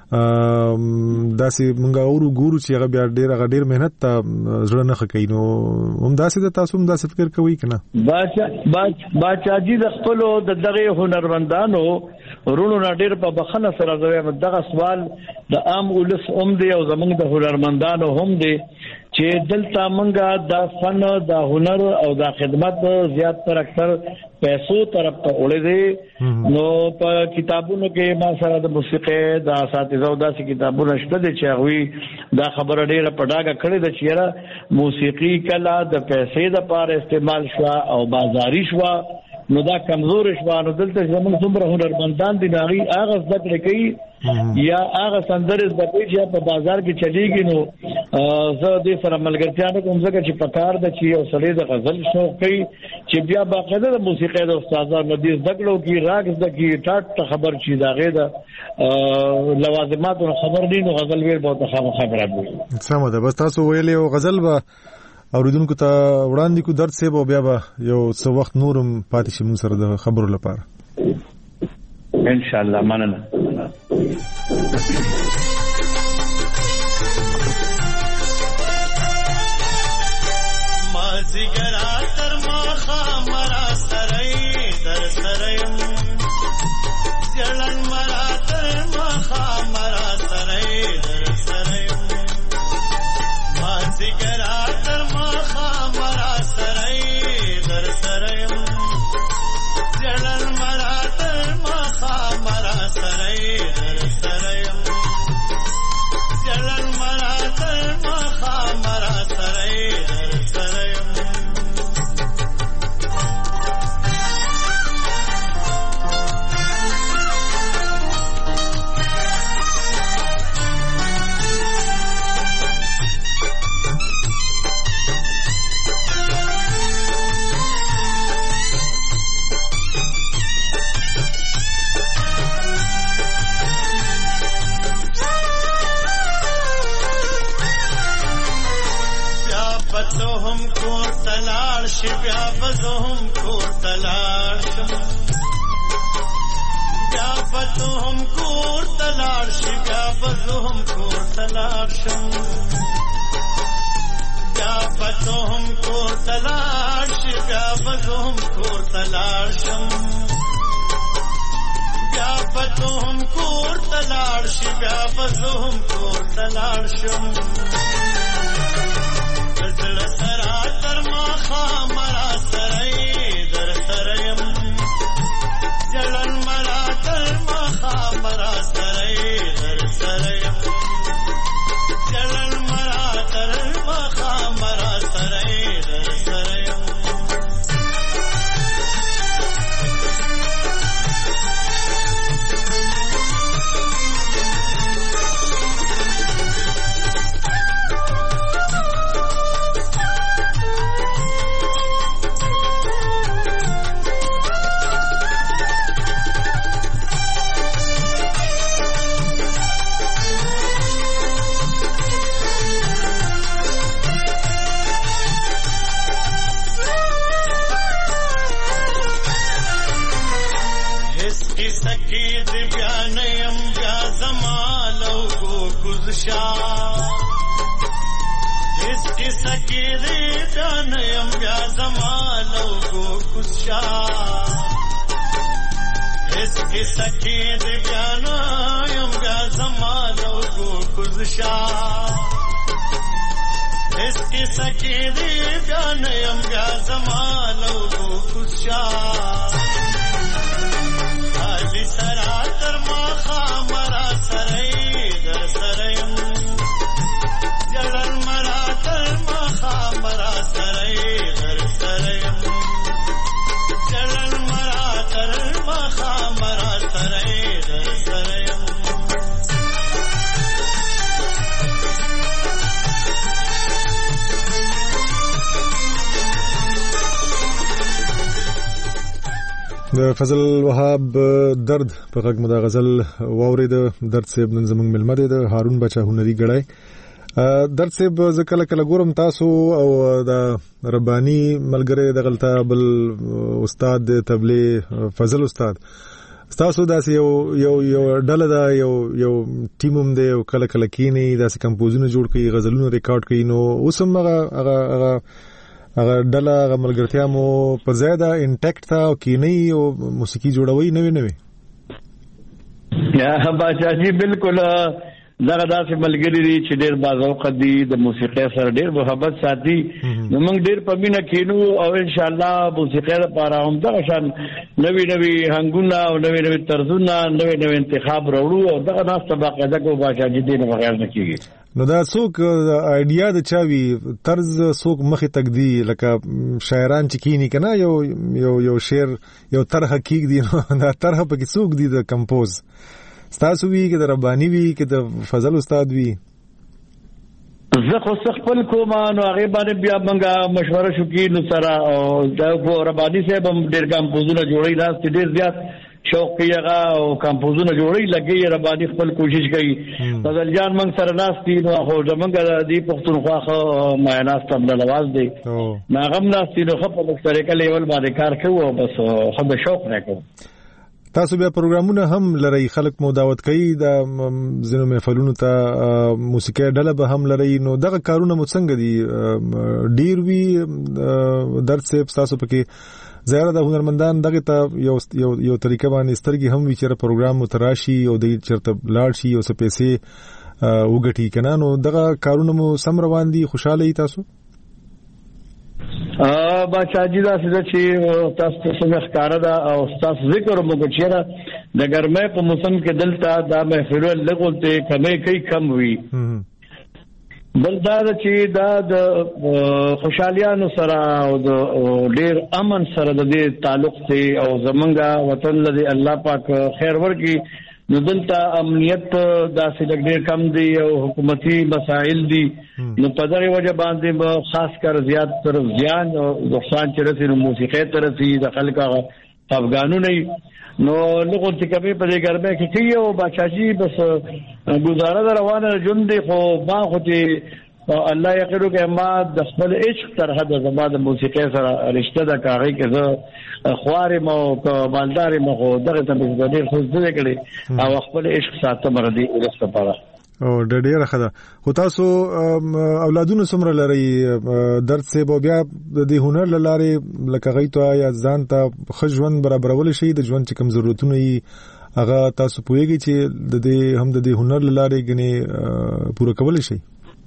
A: داسې مونږه اورو ګورو چې هغه بیا ډیر هغه ډیر مهنت ته ځړ نه خکې نو هم داسې د تاسو هم داسې فکر کوي کنه
D: باچا باچا جی د خپل د دغه هنرمندانو ورونو ډیر په بخنه سره زوی دغه سوال د عام ولس هم دی او زمونږ د هنرمندانو هم دی چې دلته مونږه د فن د هنر او د خدمت زیات تر اکثر پیسو طرف ته وړي دي نو په کتابونو کې ما سره د موسیقي د اساتذه او داسې کتابونه شته دي چې هغه دا خبره ډیره پډاګه کړې ده چې موسیقي کله د پیسې د پاره استعمال شو او بازاري شو نو دا کمزور شو نو دلته زموږ څومره هنرمندان دي ناغي هغه ذکر کوي یا هغه سندرز د پیجه په بازار کې چلیږي نو زه دې سره ملګرتیا نه کوم ځکه چې پکار د چې یو سړی د غزل شوق کوي چې بیا باقاعده د موسیقي د استادانو د زګلو کې راګز د کې ټاټ خبر شي دا غي د لوازمات خبر دي نو غزل ویل به خبره وي
A: سم ده بس تاسو ویلې او غزل به اوریدونکو ته وړاندې کو درد سه بیا به یو څو وخت نورم پاتې شي موږ سره د خبرو لپاره
D: ان شاء الله مننه
F: مازیګرا تر ماخا مرا سرای در سرایم ځلن مرا تر ماخا مرا سرای در سرایم مازیګرا تر ماخا مرا سرای در سرایم ځلن مرا تر ماخا مرا سرای در سرایم ځلن مرا تر ماخا مرا سرای در سرایم بیا بزهم کور تلار شم بیا بزهم کور تلار شم بیا بزهم کور تلار شم بیا بزهم کور تلار شم بیا بزهم کور تلار شم بیا بزهم کور تلار شم بیا بزهم کور تلار شم زړه سرا تر ماخا مرا سرای در سرایم ځلن مرا تر ماخا مرا سرای در سرایم ځلن مرا تر ماخا مرا سرای در سرایم सखी दिव्याना यम गा जमानो को कुज़शा इसकी सखी दिव्याना यम गा जमानो को कुज़शा سرا تر ما خامرا سرای در سرایم جړل مرا تر ما خامرا سرای در سرایم جړل مرا تر ما خامرا سرای در سرایم
A: د فضل وهاب درد په غږ مدا غزل واورید. درد صاحب نن زمنګ ملمه دی د هارون بچا هنري غړای. درد صاحب ز کله کله ګورم تاسو او د ربانی ملګری د غلطه بل استاد تبلیغ فضل استاد تاسو داسې یو یو یو ډله دا یو یو ټیموم دی او کله کله کینی داسې کمپوزونه جوړ کوي غزلونه ریکارډ کوي نو اوس هم هغه هغه هغه ډله هغه ملګرتیا مو په زیاده انټیکټ تا او کینی او موسیقي جوړوي نوې نوې
D: یا بچا جی بالکل دغه داسې ملګری دي چې ډېر باذوقه دي د موسیقۍ سره ډېر محبت ساتي نو موږ ډېر په مینه کینو او ان شاء الله موسیقۍ لپاره هم دغه شان نوې نوې هنګونه او نوې نوې طرزونه نوې نوې انتخاب راوړو او دغه ناس طبقه دغه بچا جی دې نه بغیر نه کیږي.
A: نو دا څوک ایډیا د چاوي طرز څوک مخې تک دی لکه شاعران چې کینی کنه یو یو یو شعر یو طرح کیږي دی نو دا طرح په کې څوک دی د کمپوز تاسو وی کې د ربانی وی کې د فضل استاد وی
D: زه خو خپل کوم نو هغه باندې بیا موږ مشوره شو کې نو سره او د ربانی صاحب هم ډېر کمپوزونه جوړی دا ډېر زیات شوق کیغه او کمپوزونه جوړی لګي ربانی خپل کوشش کوي فضل جان موږ سره ناس دي نو خو زمونږ د پښتونخوا خو ما ناس تبل لواز دي ناغم ناس دي نو خپل طریقې لیول باندې کار کوي او بس خو د شوق نه کوي.
A: تاسو بیا پروګرامونه هم لري خلک مو دعوت کوي د زینو محفلونو ته موسیقي ډله به هم لري نو دغه کارونه مو څنګه دي ډیر وی درد صاحب تاسو پکې زیاره د هنرمندان دغه ته یو یو یو طریقه باندې سترګي هم وی چې پروګرام متراشي او د چرته لاړ شي او څه پیسې وګټي کنه نو دغه کارونه مو سم روان دي خوشاله یې تاسو
D: ا بچا جی دا چې تاسو څه ښکارا دا او تاسو ذکر مو کوچیرا د ګرمه په موسم کې دلته دا محفل لګولته کمې کوي کم وی بل دا چې دا د خوشحالیانو سره او د ډیر امن سره د دې تعلق دی او زمونږه وطن لدی الله پاک خیر ورکړي نو دلته امنیت داسې ډېر کم دی او حکومتي مسائل دي نو په دغه وجه باندې خاص کر زیات تر زیان او نقصان چې رسي نو موسیقي تر رسي د خلکو افغانونه نو لغه چې کبه په دې ګرمه کې کیو بچاجي بس گزاره روانه جون دی خو ما خو دې الله یقرو کې ما د خپل عشق تر حد زما د موسیقي سره رشتہ د کاغی کې زه خوارې مو مالدار مو دغه ته د ډېر خوښ دي کړي او خپل عشق ساته مرضی ورسته پاره
A: او د ډېر خدا خو تاسو اولادونو سمره لري درد سه بیا د هنر لاره لکه غیته یا ځان ته خجون برابرول شي د ژوند چې کم ضرورتونه یې هغه تاسو پوهیږئ چې د دې هم د هنر لاره غني پوره کول شي.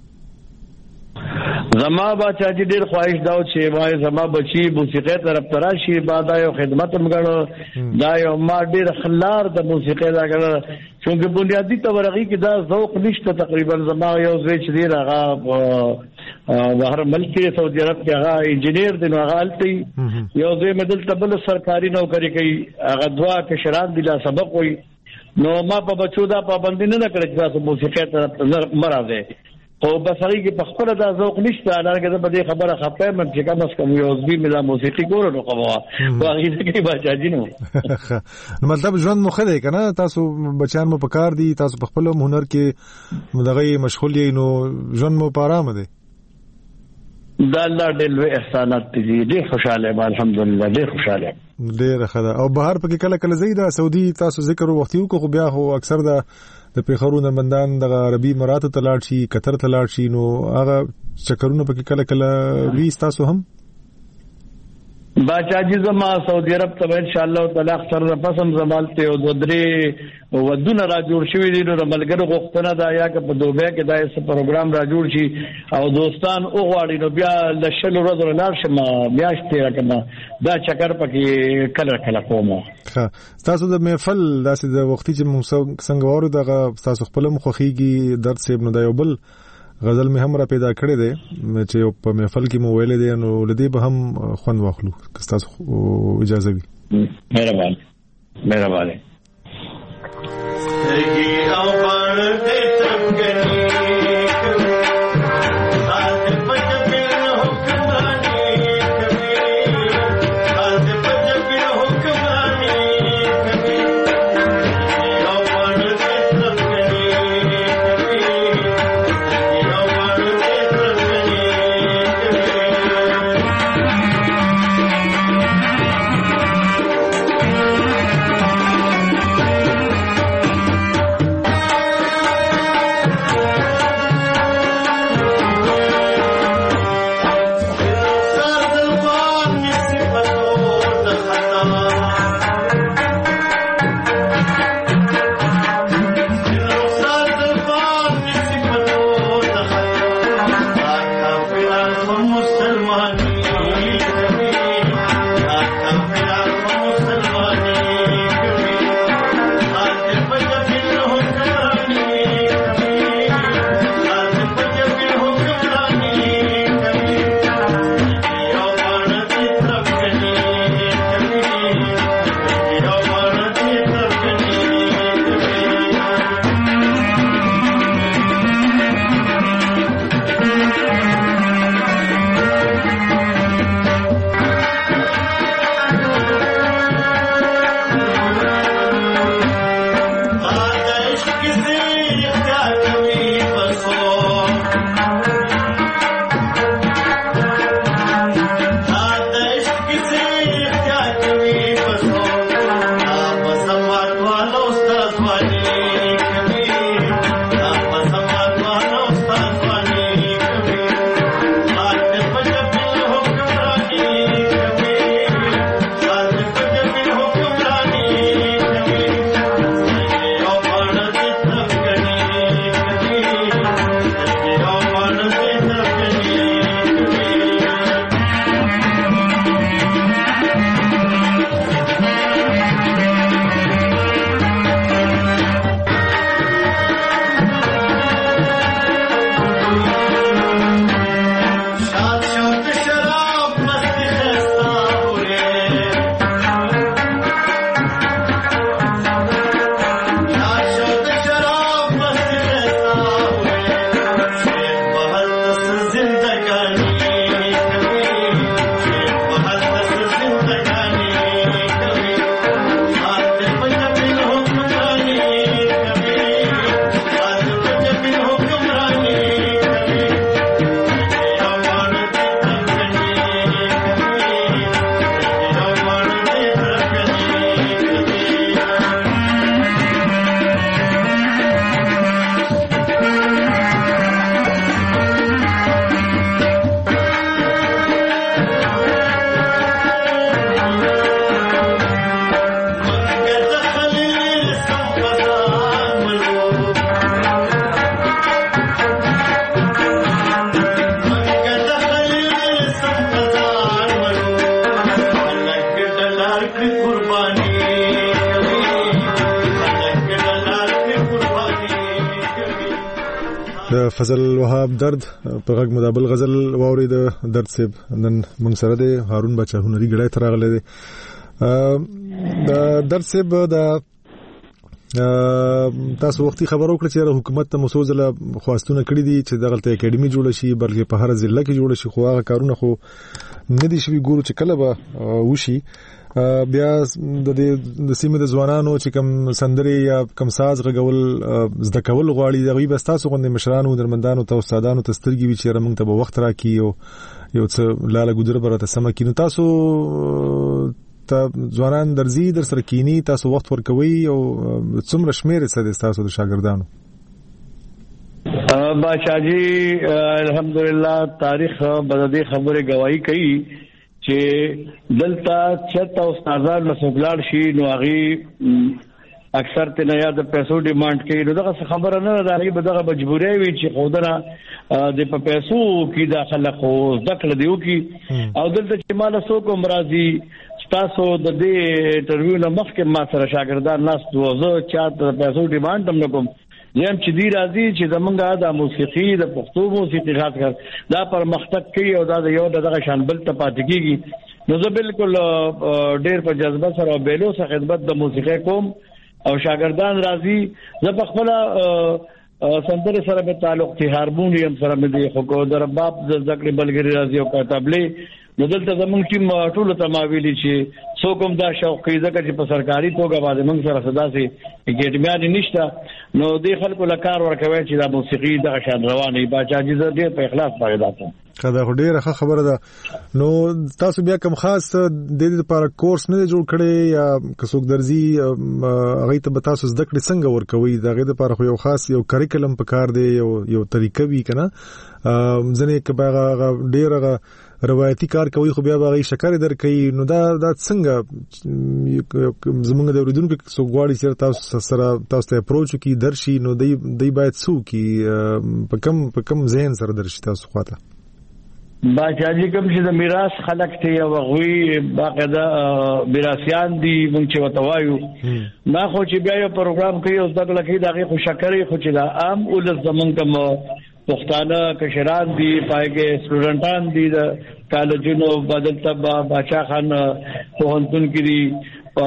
D: زما بچا چې ډېر خواهش دا چې وای زما بچي موسیقي طرف تراشي بعد یو خدمت مګړو دا یو ما ډېر خلار د موسیقي راغله چې بنیادی تورغي کې دا ذوق نشته تقریبا زما یو ځای چې دی راغه بهر ملک سعودي عرب کې هغه انجنیر دی نو هغه التي یو ځای مدل تبل سرکاري نوکری کوي هغه دوا کې شراب بلا سبق وي نو ما په بچو دا پابند نه کړی چې موسیقي طرف مرزه او بسری کې په خپل د ذوق نشته لکه په دې خبره خپه من چې کوم څه یو ځبي ملا موسیقي ګورو نو کومه واغې کې بچاجي نو
A: نو مطلب ژوند مخ دی کنه تاسو بچان مو پکار دي تاسو په خپل هنر کې دغه مشغول یې نو ژوند مو پارام دی
D: دا الله دې له احسانات دي ډېر خوشاله یم الحمدلله ډېر خوشاله
A: ډېر خدا او بهر پکې کله کله زیاده سعودي تاسو ذکر وختیو کو بیا هو اکثر دا د پیښورونو مندان د عربي امارات ته لاړ شي قطر ته لاړ شي نو هغه چکرونه پکې کله کله وی تاسو هم
D: باچا جی زما سعودي عرب ته ان شاء الله تعالی سره پسم زمالته او درې ودونه را جوړ شوی دي نو ملګرو غوښتنه دا یا که په دوبه کې دا یو پروګرام را جوړ شي او دوستان او غواړي نو بیا د شل ورځې لار شم میاشتې راکنه دا چکر پکې کله کله کوم.
A: ها تاسو د محفل داسې د وختي چې موږ څنګه وره دغه تاسو خپل مخخيږي درد سیب نو دا یو بل غزل می هم را پیدا کړی دی چې په محفل کې مو ویلې دی نو لدی به هم خوند واخلو که تاسو اجازه وي.
D: مهرباني مهرباني.
A: فضل وهاب درد په غږ مدابل غزل واوري د درد سیب نن موږ سره دی هارون بچا هنري ګړای تر غلې دی د درد سیب د تاسو وختي خبرو کړ چې حکومت ته مسوزله خواستونه کړې دي چې دغه اکیډمي جوړ شي بلکې په هر ضلع کې جوړ شي خو هغه کارونه خو نه دي شوي ګورو چې کله به وشي بیا د د سیمې د ځوانانو چې کم سندري یا کم ساز غږول زده کول غواړي دغه به تاسو غوندې مشرانو درمندانو ته استادانو ته سترګې وي چې موږ ته به وخت راکړي او یو څه لاله ګذر برته سم کینو تاسو ته ځوانان درځي در سره کینی تاسو وخت ورکوي او څومره شمیر څه تاسو د شاګردانو
D: بادشاہ جی الحمدلله تاریخ بددي خبره گواہی کوي چې دلته چرته استادان مسوګلار شي نو هغه اکثر ته نه یاد پیسو ډیماند کوي. نو دغه خبره نه ده، هغه به دغه مجبوري وي چې خودنه د په پیسو کې داخله خو ذکر دیو کې او دلته چې مال سو کوم راځي تاسو د دې انټرویو نه مخکې ما سره شاګردان ناس دوزه چاته پیسو ډیماند هم نکوم یم چې دی راځي چې زمونږه د موسیقي د پښتو موسیقي خاص کر دا پرمختګ کوي او دا یو دغه شان بل ته پاتې کیږي. نو زه بالکل ډېر په جذبه سره بیلو سره خدمت د موسیقي کوم او شاګردان راځي. زه په خپل سندره سره به تعلق تی هارمونیم سره مې دی خو د رباب د ذکر بلګری راځي او کتابلې. نو دلته زمونږ ټیم ټول تماویلی چې څوک هم دا شوق کوي ځکه چې په سرکاري توګه باندې موږ سره صدا سي اکیډمیان نشته نو دې خلکو لکار ورکوي چې دا موسیقي د شان رواني باچا جز دې په اخلاص پیدا کوي.
A: خدا ډیره ښه خبره ده. نو تاسو بیا کوم خاص د دې لپاره کورس نه جوړ کړی یا کڅوک درځي هغه ته به تاسو زده کړئ څنګه ورکوي؟ دا غي لپاره خو یو خاص یو کریکولم پکار دی، یو یو طریقه وی کنه ځنه کبه ډیره روایتي کار کوي خو بیا به شکر درکې. نو دا دا څنګه زمونږ د اوریدونکو څو غواړي چې تاسو سره تاسو ته اپروچ کی درشي نو دی دی باید څو کی په کم په کم ذهن سره درشي تاسو خواته
D: باچا جی کوم چې د میراث خلق ته او غوي باقاعده میراثيان دي مونږ چې وتوایو نه خو چې بیا یو پروګرام کوي او دغه لکه دغه خو شکرې خو چې دا عام اول زمون کوم پښتانه کشران دي پایګه سټوډنټان دي د کالجونو بدل تبا باچا خان پوهنتون کې دي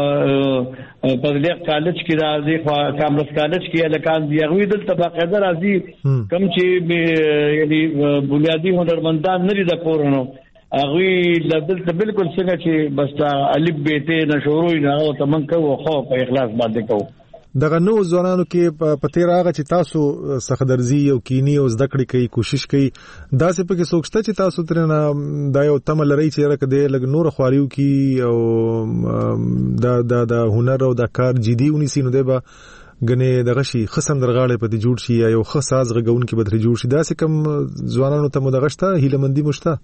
D: په دې کالج کې راځي خو کامرس کالج کې الکان دی غوي دلته باقاعده راځي کم چې یعنی بنیادی هنرمندان نه دي د کورونو غوي دلته بالکل څنګه چې بس الف بیت نه شروع نه او تمن کوو خو په اخلاص باندې کوو.
A: دغه نو ځوانانو کې په تیر هغه چې تاسو سخدرزي او کینی او زده کړې کوي کوشش کوي دا څه پکې سوچته چې تاسو ترنه دا یو تمل لري چې راکې د لګ نور خواریو کې او دا دا د هنر او د کار جدي ونیسي نو دی به غنې دغه شي خصم درغاړې په دې جوړ شي یا یو خاص غون کې بدري جوړ شي دا څه کم ځوانانو ته مدغشته هیلمندي مشته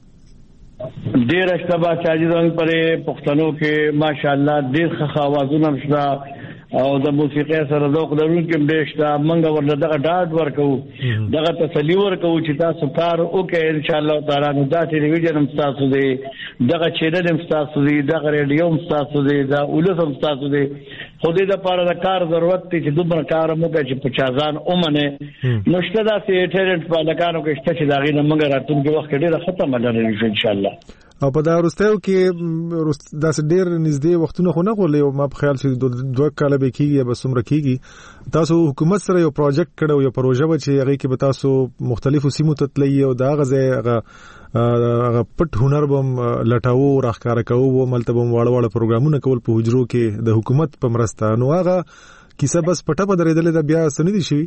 D: ډیر اشتباه چې ځان پرې پښتنو کې ماشاءالله ډیر ښه आवाजونه مشته او د موسیقي سره ذوق لرونکي مډېشته منګه ورله دغه ډاډ ورکو دغه تسلی ورکو چې تاسو کار وکړئ ان شاء الله تعالی نو دا ټلویزیون هم تاسو دی دغه چینل هم تاسو دی دغه ریډیو هم تاسو دی دا اولس هم تاسو دی خو دې د لپاره د کار ضرورت دی چې دومره کار مو کوي چې پچازان اومنه نشته دا سي ټیلنټ په لکانو کې شته چې دا غي نه منګه راتونکي وخت کې ډیره ختمه لري ان شاء الله.
A: او په دا وروستیو کې داس ډیر نږدې وختونه خو نه غولې ما په خیال چې دوه کاله به کېږي به څومره کېږي تاسو حکومت سره یو پروجیکټ کړو یو پروژه و چې هغه کې به تاسو مختلفو سیمو ته تللی او دا غزه هغه هغه پټ هنر بم لټاو راخکار کوو ملته بم واړه واړه پروګرامونه کول په حجرو کې د حکومت په مرسته نو هغه کیسه بس پټه په درېدل دا بیا سندي شي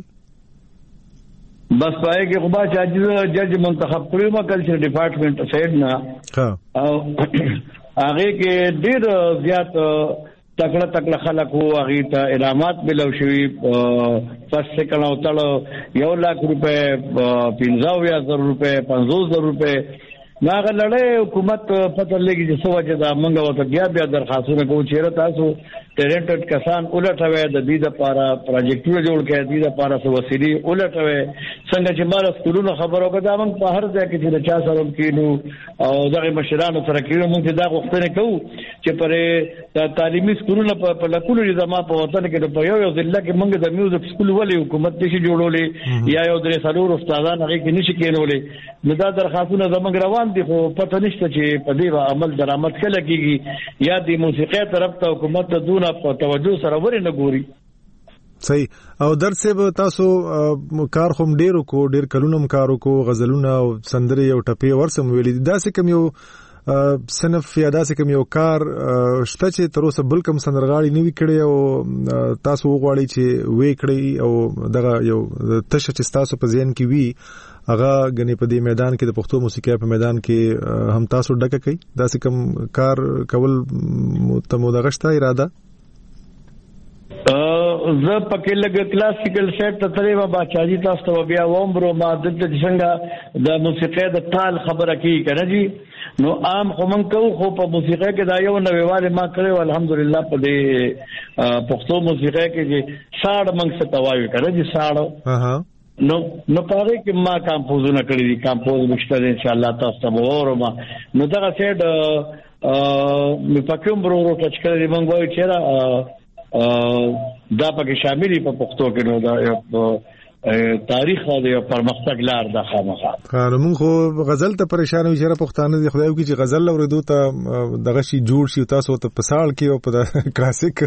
D: بس پای کې خو با چې جج منتخب کړو ما کلچر ډپارټمنټ سایډ نه ها او هغه کې ډیر زیات تکړه تکړه خلک وو هغه ته انعامات ملو شوی فرست سیکنډ او تړ یو لک روپے پنځه هزار روپے پنځوس هزار روپے ناغه لړې حکومت پته لګي چې سوچ دا منګه وته بیا بیا درخواستونه کوي چې تاسو ټیلنټډ کسان ولټوي د دې لپاره پروجیکټونه جوړ کړي دې لپاره څه وسیلې ولټوي څنګه چې مال سکولونو خبرو کړه دا موږ په هر ځای کې چې چا سره کېنو او دغه مشرانو سره کېنو موږ دا غوښتنه کوو چې پرې د تعلیمي سکولونو په لکونو زما په وطن کې په یو یو ځل کې موږ د میوزیک سکول ولې حکومت نشي جوړولې یا یو درې څلور استادان هغه کې نشي کېنولې نو دا درخواستونه زموږ روان دي خو پته نشته چې په دې عمل درآمد کله کېږي یا د موسیقي طرف ته حکومت ته دونه په توجه سره ورنه ګوري.
A: صحیح او درسه به تاسو کار هم ډیرو کو ډیر کلونم کارو کو غزلونه او سندري او ټپي ورسم ویلي دا څه کوم یو صنف یا دا څه کوم یو کار شته چې تر اوسه بل کوم سندرغاړي نیوي کړي او تاسو وغواړي چې وې کړی او دغه یو تشه چې تاسو په ذهن کې وي هغه غني په دې میدان کې د پښتو موسیقي په میدان کې هم تاسو ډکه کوي دا څه کوم کار کول ته مو دغشته اراده
D: زه پکې لګ کلاسیکل سیټ ته ترې ما باچاجي تاسو ته بیا وومبرو ما د څنګه د موسیقۍ د تال خبره کی کنه جی نو عام خو من کو خو په موسیقۍ کې دا یو نوېواله ما کړو الحمدلله په دې پښتو موسیقۍ کې چې ساړ منګ څه توایو کنه جی ساړ نو نو پاره کې ما کمپوزونه کړی دي کمپوز مشته ان شاء الله تاسو ته وورم نو دا سیټ ا می پکوم برو ورو ټچ کړی مونږ وایو چې دا پکې شاملې په پښتو کې نو دا تاریخ او پرمختګ لار د خامخا
A: خو موږ خو غزل ته پریشان یو چې پښتانه دي خدای وکړي چې غزل اوریدو ته دغه شی جوړ شي تاسو ته په سال کې او په کلاسیک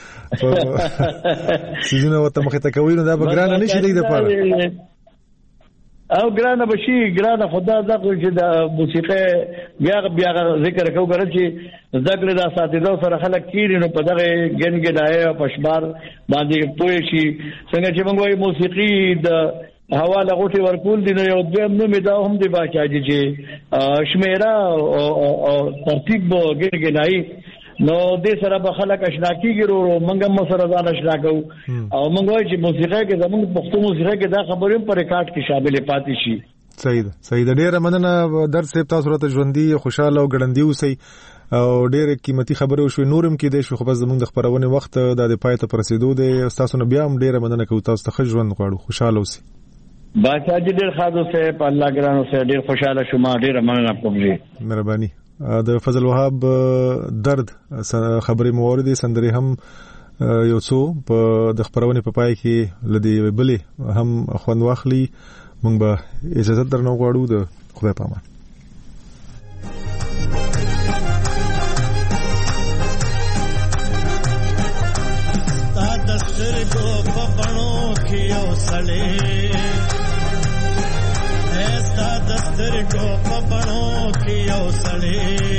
A: سيزونه وته مخه ته کوي نو دا بګران نه شي د پاره او ګرانه بشي ګرانه خدا دا چې د موسیقي بیا بیا ذکر کوو غره چې ذکر د اساتذو سره خلک کیږي نو په دغه ګنګډای او پښبار باندې پوي شي څنګه چې موږ وایو موسیقي د حواله غوټي ورکول دي نو یو دویم نو می دا هم دی باچاجي چې شمیرا او ترتیب ګنګډای نو دې سره به خلک آشنا کیږي ورو منګه مو سره ځان آشنا کوو او موږ وایو چې موسیقي کې زموږ پښتو موسیقي کې دا خبرې په ریکارډ کې شامل پاتې شي صحیح ده صحیح ده ډیره مننه درس صاحب تاسو راته ژوندۍ خوشاله او ګړندۍ اوسئ او ډیره قیمتي خبره وشو نورم کې د شو خو بس زموږ د خبرونه وخت د پای ته پرسیدو دی تاسو نه بیا هم ډیره مننه کوم تاسو ته ژوند غواړو خوشاله اوسئ
D: باچا جی ډیر خاصو سه په الله ګرانو سه ډیر خوشاله شوم ډیره مننه کوم جی
A: مهرباني د فضل وهاب درد خبرې موارد سندري هم یو څو په د خبرونه په پای کې لدی بلې هم خوند واخلي مونږ به اجازه درنو غواړو د خدای پامان
F: تا دستر کو پپنو کیو سړې ایستا دستر کو پپنو کیو سړې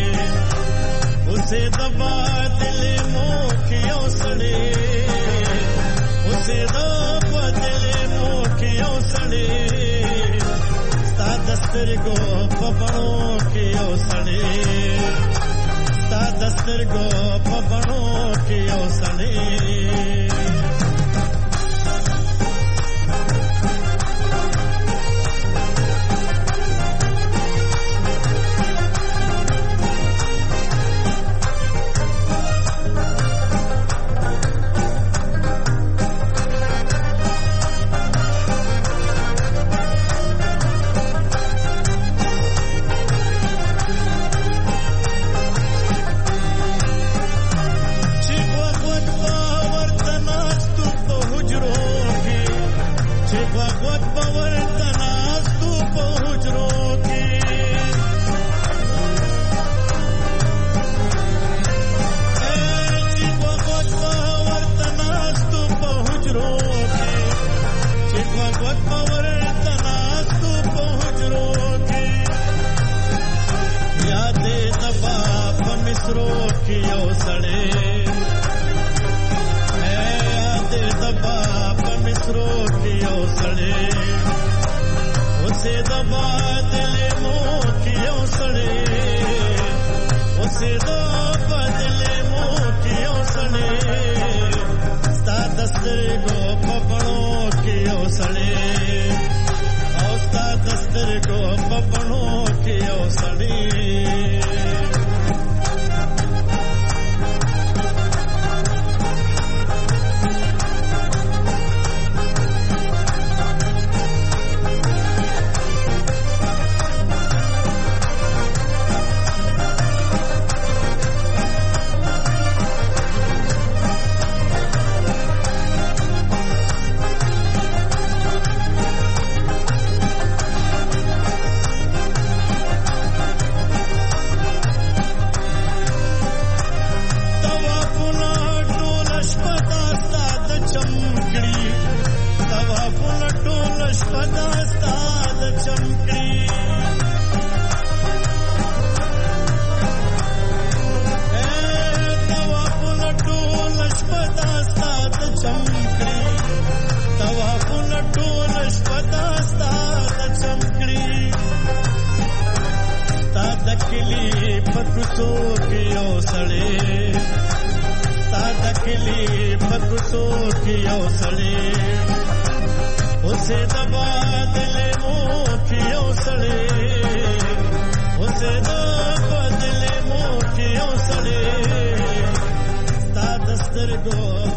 F: اسے دبا دل مو کیو سړې اسے دبا دل مو کیو سړې تا دستر کو پپنو کیو سړې تا دستر کو پپنو کیو سړې So सड़े उसे दबा दिले मोतियों सड़े उसे दबा दिले मोतियों सड़े ता दस्तर गो